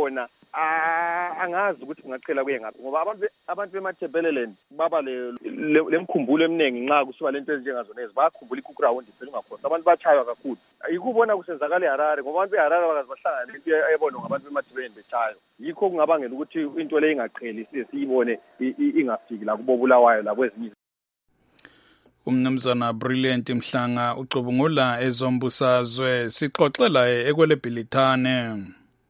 angazi ukuthi kungaqhela kuye ngaphi ngoba abantu bemaThebeleland baba lemkhumbulo eminingi nxa kusiba lento ezinjengazonezi bayakhumbula ikukrawundi phela ungakhohlwa abantu bachaywa kakhulu yikubona kusenzakala eHarare ngoba abantu beHarare bakazi bahlangana lento ayibona ngabantu bemaThebeleland bechaywa yikho kungabangela ukuthi into le ingaqheli siyibone ingafiki la kubo Bulawayo labo ezinye. Umnumzana Brilliant Mhlanga ucubungula ezombusazwe sixoxela ekwelebhilithane.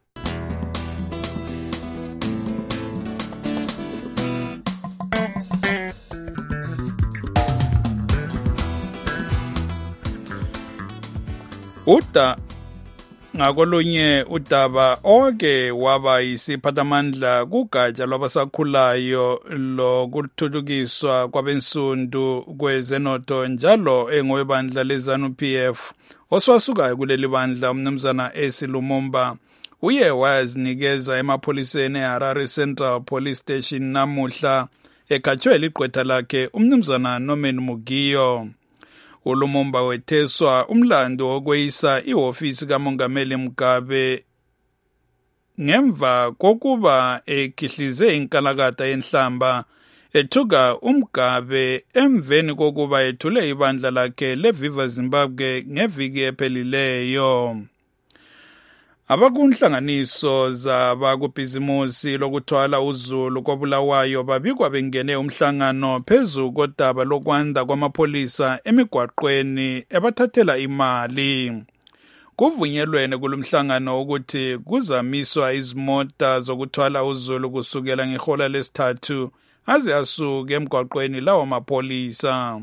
Ngakolunye udaba oke waba yisiphathamandla kugatsha lwabasakhulayo lokuthuthukiswa kwabensundu kwezenotho njalo engowebandla leZANU-PF oswasukayo kuleli bandla umnumzana AC Lumumba uye wazinikeza emapholiseni eHarare Central Police Station namuhla egatshwe ligqwetha lakhe umnumzana Norman Mugiyo. uLumumba wetheswa umlando wokweyisa ihofisi kaMongameli Mugabe ngemva kokuba ekhihlize inkalakata yenhlamba ethuka uMgabe emveni kokuba ethule ibandla lakhe leViva Zimbabwe ngeviki ephelileyo. Abakunhlanganiso zabakubhizimusi lokuthwala uzulu koBulawayo babikwa bengene umhlangano phezu kodaba lokwanda kwamapholisa emigwaqweni ebathathela imali. Kuvunyelwene kulomhlangano ukuthi kuzamiswa izimota zokuthwala uzulu kusukela ngehola lesithathu aze asuke emgwaqweni lawo mapholisa.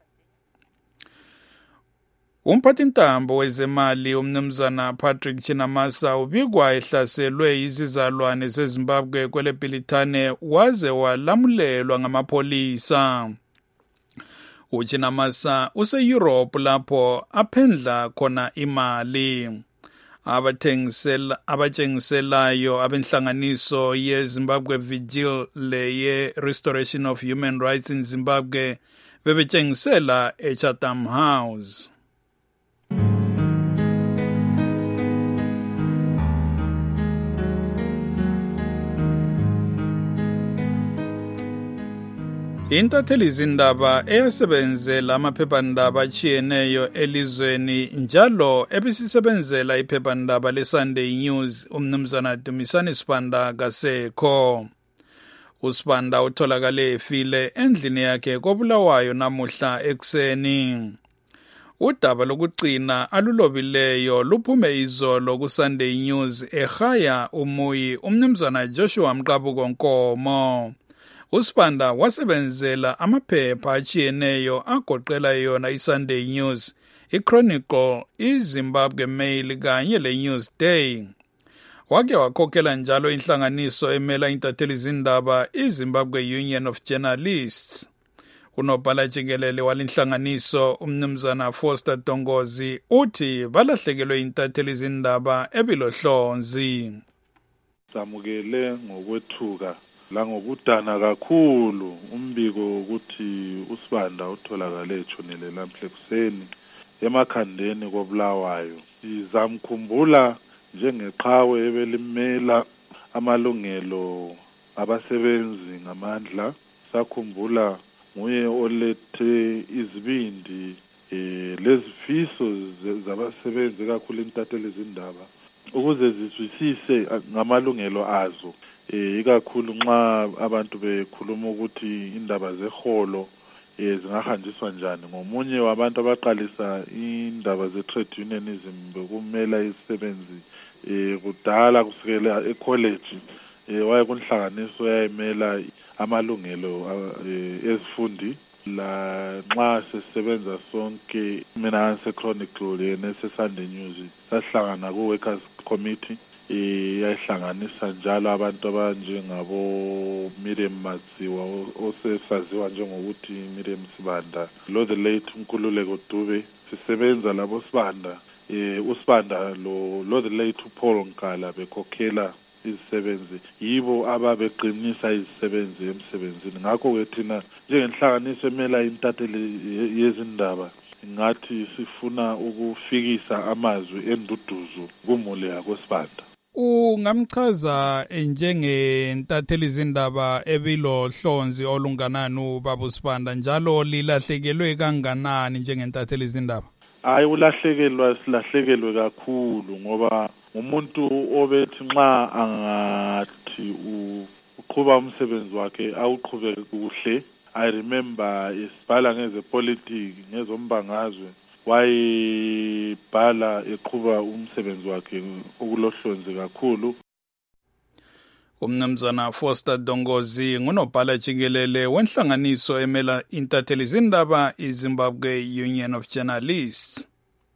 Umphathintambo wezemali umnumzana Patrick Chinamasa ubikwa ehlaselwe izizalwane zeZimbabwe kwelebhilithane waze walamulelwa ngamapholisa. uChinamasa use-Europe lapho aphendla khona imali. Abatshengiselayo abenhlanganiso yeZimbabwe Vigil leye Restoration of Human Rights in Zimbabwe bebetshengisela eChatham House. Intatheli zindaba eyasebenzela amaphephandaba atshiyeneyo elizweni njalo ebisisebenzela iphephandaba leSunday News umnumzana Dumisani Sibanda kasekho. uSibanda utholakale efile endlini yakhe koBulawayo namuhla ekuseni. Udaba lokugcina alulobileyo luphume izolo kuSunday News eHaya umuyi umnumzana Joshua Mqabuko Nkomo. uSibanda wasebenzela amaphepha atshiyeneyo agoqela yona iSunday News, iChronicle, iZimbabwe Mail kanye leNewsday. Wake wakhokhela njalo inhlanganiso emela intatheli zindaba iZimbabwe Union of Journalists. Unobhala jikelele walinhlanganiso umnumzana Foster Tongozi uthi balahlekelwe intatheli zindaba ebilohlonzi. Samukele ngokwethuka langokudana kakhulu umbiko ukuthi uSibanda utholakale etshonele lamhla ekuseni emakhandeni koBulawayo. Izamkhumbula njengeqhawe ebelimela amalungelo abasebenzi ngamandla. Sakhumbula nguye olethe izibindi lezifiso zabasebenzi kakhulu intatheli zindaba ukuze zizwisise ngamalungelo azo. Ikakhulu nxa abantu bekhuluma ukuthi indaba zeholo zingahanjiswa njani. Ngomunye wabantu abaqalisa indaba ze-trade unionism bekumela izisebenzi kudala kusukela ecollege wayekunhlanganiso yayimela amalungelo ezifundi. La nxa sisebenza sonke mina nase-Chronicle nase-Sunday News sahlangana ku-Workers Committee yayihlanganisa njalo abantu abanjengabo Miriam Matsiwa osesaziwa njengokuthi Miriam Sibanda, lo the late Nkululeko Dube. Sisebenza labo Sibanda uSibanda lo the late uPaul Nkala bekhokhela izisebenzi, yibo ababeqinisa izisebenzi emsebenzini. Ngakho ke thina njengenhlanganiso emela intatheli yezindaba ngathi sifuna ukufikisa amazwi enduduzo kumule yakoSibanda. ungamchaza njengentatheli izindaba ebilo hlonzi olunganani ubaba uSibanda njalo lilahlekelwe kanganani njengentatheli izindaba? Hayi silahlekelwe kakhulu ngoba umuntu obethi nxa angathi uqhuba umsebenzi wakhe awuqhube kuhle. I remember isibhala ngezepolitiki ngezombangazwe wayebhala eqhuba umsebenzi wakhe okulohlonze kakhulu. Umnumzana Foster Dongozi ngunobhala jikelele wenhlanganiso emela intatheli izindaba iZimbabwe Union of Journalists.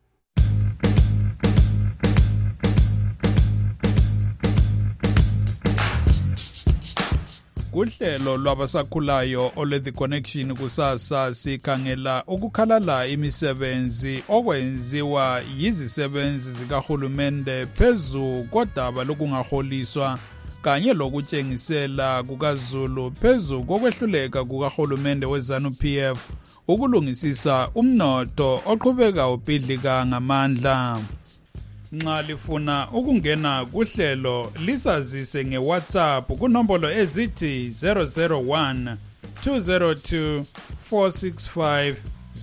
Kuhlelo lwabasakhulayo ole The Connection kusasa sikhangela ukukhalala imisebenzi okwenziwa yizisebenzi zikahulumende phezu kodaba lokungaholiswa kanye lokutshengisela kukaZulu phezu kokwehluleka kukahulumende weZANU-PF ukulungisisa umnotho oqhubeka ubhidlika ngamandla. Nxa lifuna ukungena kuhlelo lisazise ngeWhatsApp kunombolo ezithi 001 202 465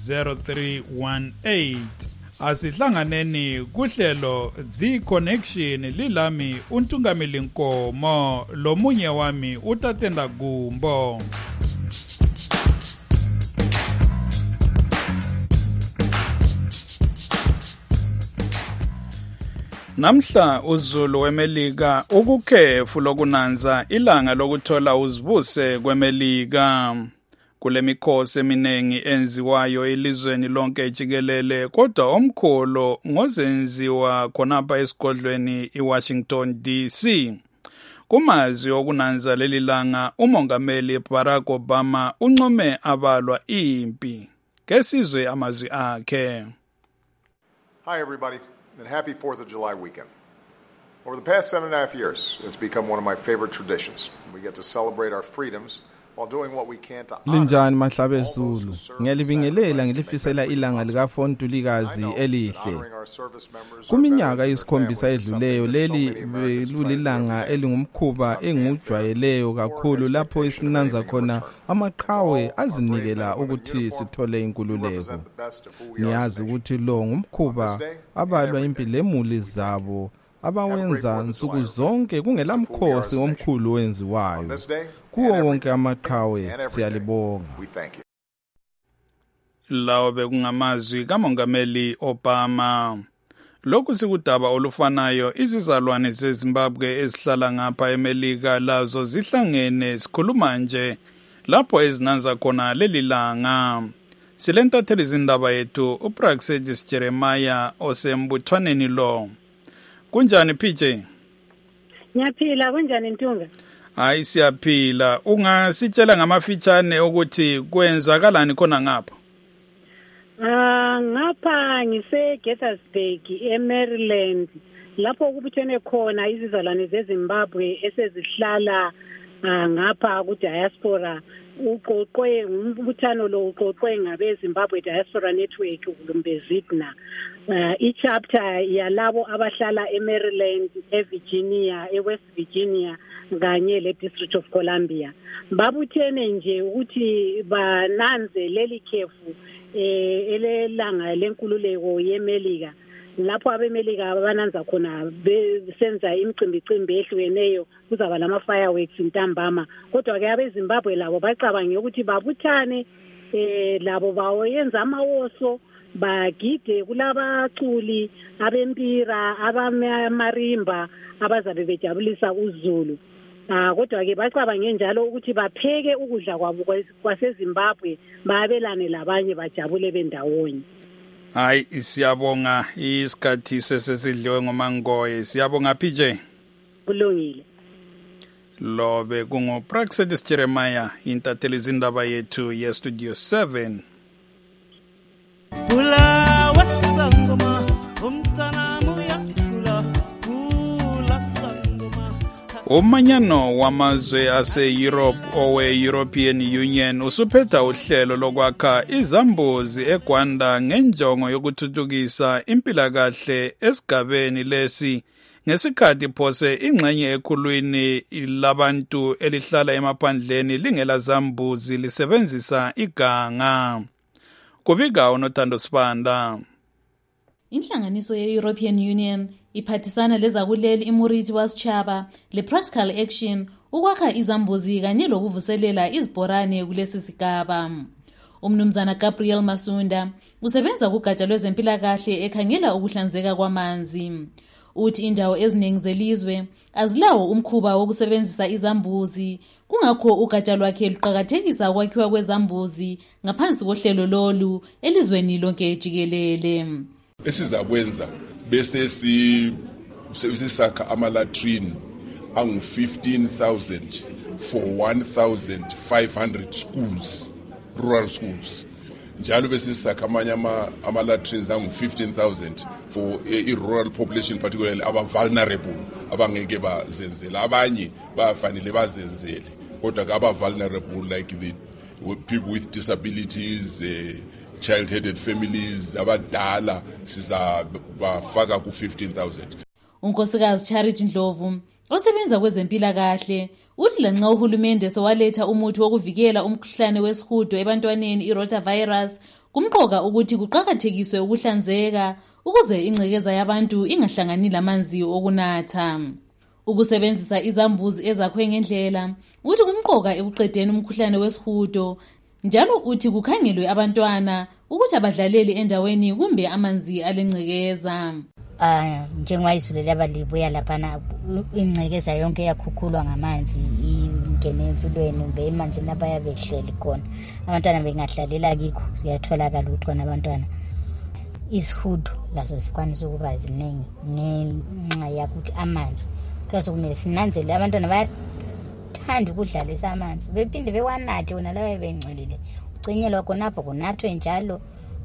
0318. Asihlanganeni kuhlelo The Connection lilami uNtungameli Nkomo lomunye wami uTatenda Gumbo. Namhla uZulu weMelika ukukhefu lokunanza ilanga lokuthola uzibuse kweMelika. Kule mikhosi eminengi enziwayo elizweni lonke jikelele kodwa omkhulu ngozenziwa khonapha esigodlweni iWashington DC. Kumazwi okunanza leli langa uMongameli Barack Obama uncome abalwa impi. Kesizwe amazwi akhe. Hi everybody. And happy 4th of July weekend. Over the past 7.5 years, it's become one of my favorite traditions. We get to celebrate our freedoms while doing what we can to honor Linjani mahlabe Zulu. Ngiyalibingelela ngilifisela ilanga lika Fontulikazi elihle. Kuminyaka isikhombisa edluleyo leli belulilanga elingumkhuba engujwayeleyo kakhulu lapho isinanza khona amaqhawe azinikela ukuthi sithole inkululeko. Ngiyazi ukuthi lo ngumkhuba abalwa impilo emuli zabo abawenza nsuku zonke kungelamkhosi omkhulu wenziwayo. Kuwo wonke amaqhawe siyalibonga. Lawo bekungamazwi kaMongameli Obama. Lokhu sikudaba olufanayo izizalwane zeZimbabwe ezihlala ngapha eMelika lazo zihlangene sikhuluma nje lapho ezinanza khona leli langa. Silentatheli izindaba yethu uPraxedis Jeremiah osembuthwaneni lo. Kunjani PJ? Ngiyaphila kunjani Ntunga? Hayi siyaphila. Ungasitshela ngamafitshane ukuthi kwenzakalani khona ngapha? Ngapha ngise Gaithersburg eMaryland lapho kubuthene khona izizalwane zeZimbabwe esezihlala ngapha ku diaspora. Uqoqwe umbuthano lo uqoqwe ngabe Zimbabwe Diaspora Network kuLumbezidna. I-chapter yalabo abahlala eMaryland, eVirginia, eWest Virginia kanye leDistrict of Columbia. Babuthene nje ukuthi bananze leli khefu elelanga lenkululeko yeMelika. Lapho abemelika abananza khona besenza imicimbi ehlukeneyo kuzaba lama fireworks intambama kodwa ke abeZimbabwe labo bacabange ukuthi babuthane labo bayenza amawoso bagide kulabaculi abempira abamarimba abazabe bejabulisa uZulu. Kodwa ke bacabange njalo ukuthi bapheke ukudla kwabo kwaseZimbabwe babelane labanye bajabule bendawonye. Hayi siyabonga isikhathi sesidliwe ngomangoye. Siyabonga PJ. Kulungile. Lobe kunguPraxedis Jeremiah intatheli izindaba yethu yeStudio 7. Kula wasangoma umntana muyakula kula sangoma. Umanyano wamazwe ase-Europe owe-European Union usuphetha uhlelo lokwakha izambuzi eGwanda ngenjongo yokuthuthukisa impilakahle esigabeni lesi ngesikhathi phose ingxenye ekhulwini labantu elihlala emaphandleni lingela zambuzi lisebenzisa iganga. Kubika uNothando Sibanda. Inhlanganiso ye-European Union iphathisana lezakuleli iMurithi Wasitshaba le-Practical Action ukwakha izambuzi kanye lokuvuselela izibhorane kulesi sigaba. Umnumzana Gabriel Masunda usebenza kugatsha lwezempilakahle ekhangela ukuhlanzeka kwamanzi. Uthi indawo eziningi zelizwe azilawo umkhuba wokusebenzisa izambuzi, kungakho ugatsha lwakhe luqakathekisa ukwakhiwa kwezambuzi ngaphansi kohlelo lolu elizweni lonke jikelele. Esizakwenza bese sisakha ama-latrine angu-15,000 for 1,500 schools, rural schools. Njalo bese sisakha amanye ama-latrines angu-15,000 for i-rural population, particularly aba-vulnerable abangeke bazenzele, abanye bafanele bazenzele kodwa aba-vulnerable like the people with disabilities, child-headed families, abadala sizabafaka ku-15,000. Unkosikazi Charity Ndlovu osebenza kwezempilakahle uthi lanxa uhulumende sewaletha umuthi wokuvikela umkhuhlane wesihudo ebantwaneni i-rotavirus, kumqoka ukuthi kuqakathekiswe ukuhlanzeka ukuze ingcekeza yabantu ingahlangani lamanzi okunatha. Ukusebenzisa izambuzi ezakhwe ngendlela uthi kumqoka ekuqedeni umkhuhlane wesihudo, njalo uthi kukhangelwe abantwana ukuthi abadlaleli endaweni kumbe amanzi alengcekeza. Njengoba izulu labalibuya laphana ingcekeza yonke yakhukhulwa ngamanzi ingene emfulweni kumbe emanzini abayabehleli khona, abantwana bengadlalela kikho kuyatholakala ukuthi khona abantwana isihudo lazo sikwanisa ukuba ziningi ngenxa yakuthi amanzi kuyase kumele sinanzele abantwana bayathanda ukudlalisa amanzi bephinde bewanathe wona lawo bengcolile ugcinyelwa khonapho kunathwe njalo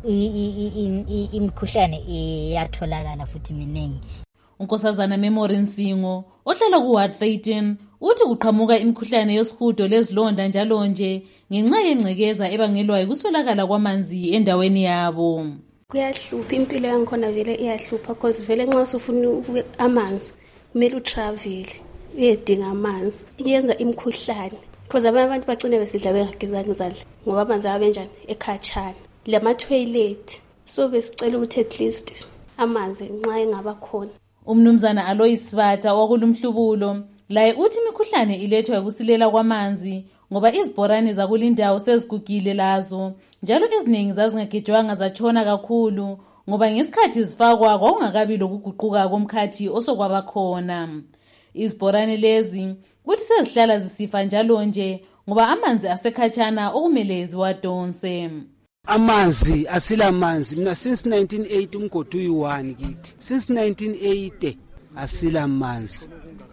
imkhuhlane iyatholakala futhi miningi. Unkosazana Memory Nsingo ohlala ku-Ward 13 uthi kuqhamuka imkhuhlane yesihudo lezilonda njalo nje ngenxa yengcekeza ebangelwa yikuswelakala kwamanzi endaweni yabo. Kuyahlupha impilo yankhona vele iyahlupha because vele nxa usufuna amanzi kumele utravel uyedinga amanzi, yenza imkhuhlane because abanye abantu bagcine besidla bengagezanga izandla ngoba amanzi abenjani ekhatshana lama-toilet, so besicela ukuthi at least amanzi nxa engaba khona. Umnumzana Alois Svatha wakulumhlubulo laye uthi imikhuhlane ilethwa ukusilela kwamanzi ngoba izibhorane zakulindawo sezigugile lazo, njalo eziningi zazingagejwanga zatshona kakhulu ngoba ngesikhathi zifakwa kwakungakabi lokuguquka komkhathi osokwaba khona. Izibhorane lezi uthi sezihlala zisifa njalo nje ngoba amanzi asekhatshana okumele ziwadonse. Amanzi asila manzi mina since 1980 umgodi uyi1 kithi, since 1980 asila manzi.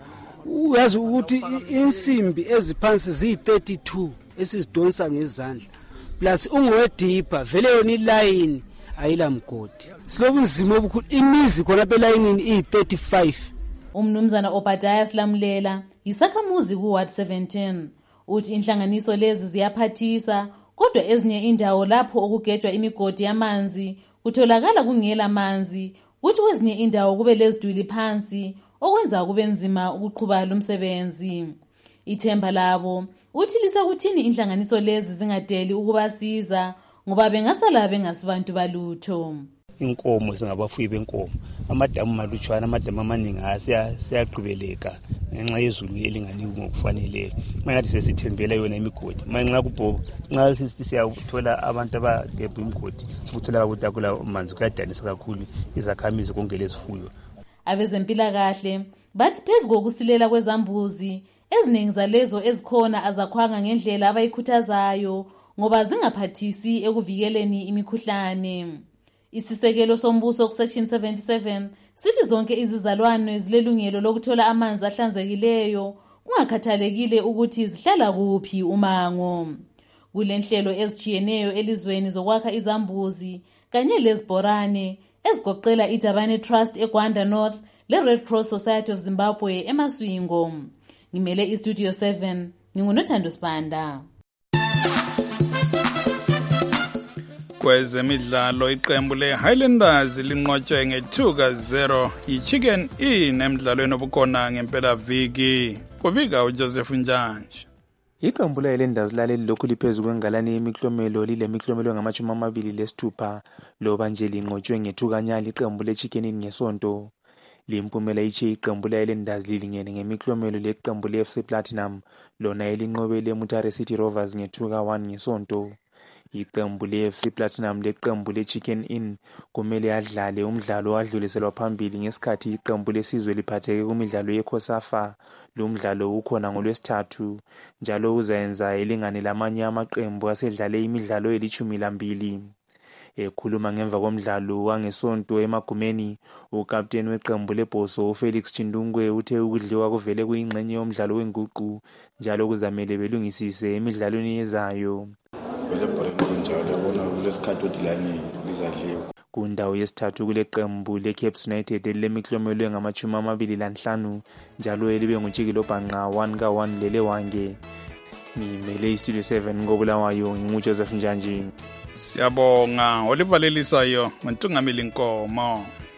Uyazi ukuthi insimbi eziphansi ziyi32 esizidonsa ngezandla plus ungowedipa vele yona iline ayila mgodi, silobunzima obukhulu, imizi khona belayinini iyi35. Umnumzana Obadiah Slamlela yisakhamuzi ku-Ward 17 uthi inhlanganiso lezi ziyaphathisa kodwa ezinye indawo lapho okugejwa imigodi yamanzi kutholakala kungela manzi, kuthi kwezinye indawo kube leziduli phansi okwenza kube nzima ukuqhuba lo msebenzi. Ithemba labo uthi lisekuthini inhlanganiso lezi zingadeli ukubasiza ngoba bengasala bengasibantu balutho. Inkomo singabafuyi benkomo, amadamu malutshwana, amadamu amaningi siyaqhubeleka ngenxa yezulu elinganiki ngokufaneleyo. Mangathi sesithembela yona imigodi, manxa kubhobo nxa siyathola abantu abagebha imigodi ukuthola ukuthi akula manzi kuyadanisa kakhulu izakhamizi konke lezifuyo. Abezempilakahle bathi phezu kokusilela kwezambuzi eziningi zalezo ezikhona azakhwanga ngendlela abayikhuthazayo ngoba zingaphathisi ekuvikeleni imikhuhlane. Isisekelo sombuso ku-Section 77 sithi zonke izizalwane zilelungelo lokuthola amanzi ahlanzekileyo kungakhathalekile ukuthi zihlala kuphi umango. Kulenhlelo ezijiyeneyo elizweni zokwakha izambuzi kanye lezibhorane ezigoqela iDabane Trust eGwanda North le-Red Cross Society of Zimbabwe eMaswingo. Ngimele iStudio 7, nginguNothando Sibanda. Kwezemidlalo iqembu le-Highlanders linqotshwe nge-2-0 yi-Chicken Inn emidlalweni obukhona ngempela viki. Kubika uJoseph Njanje. Iqembu le-Highlanders lalelilokhu liphezu kwengalane yemiklomelo lilemiklomelo ngama-26 loba nje linqotshwe nge-2-0 iqembu le-Chicken Inn ngesonto. Limpumela iche iqembu le-Highlanders lilingene ngemiklomelo leqembu le-FC Platinum lona elinqobele Mutare City Rovers nge-2-1 ngesonto. Iqembu le-FC Platinum leqembu le-Chicken Inn kumele adlale umdlalo wadluliselwa phambili ngesikhathi iqembu lesizwe liphatheke kumidlalo yeCOSAFA. Lo mdlalo ukhona ngoLwesithathu njalo uzayenza elingane lamanye amaqembu asedlale imidlalo eli-12. Ekhuluma ngemva komdlalo wangesonto emagumeni, ukapteni weqembu leBhoso uFelix Chindungwe uthe ukudliwa kuvele kuyingxenye yomdlalo wenguqu njalo kuzamele belungisise emidlalweni yezayo. Kundawo yesithathu kule qembu le-Caps United elilemiklomelo engama-25 njalo elibe nguTshikilo Bhanqa 1-1 lelewange. Ngimele iStudio 7 ngoBulawayo nginguJoseph Njanje. Siyabonga olivalelisayo ngentungameli Nkomo.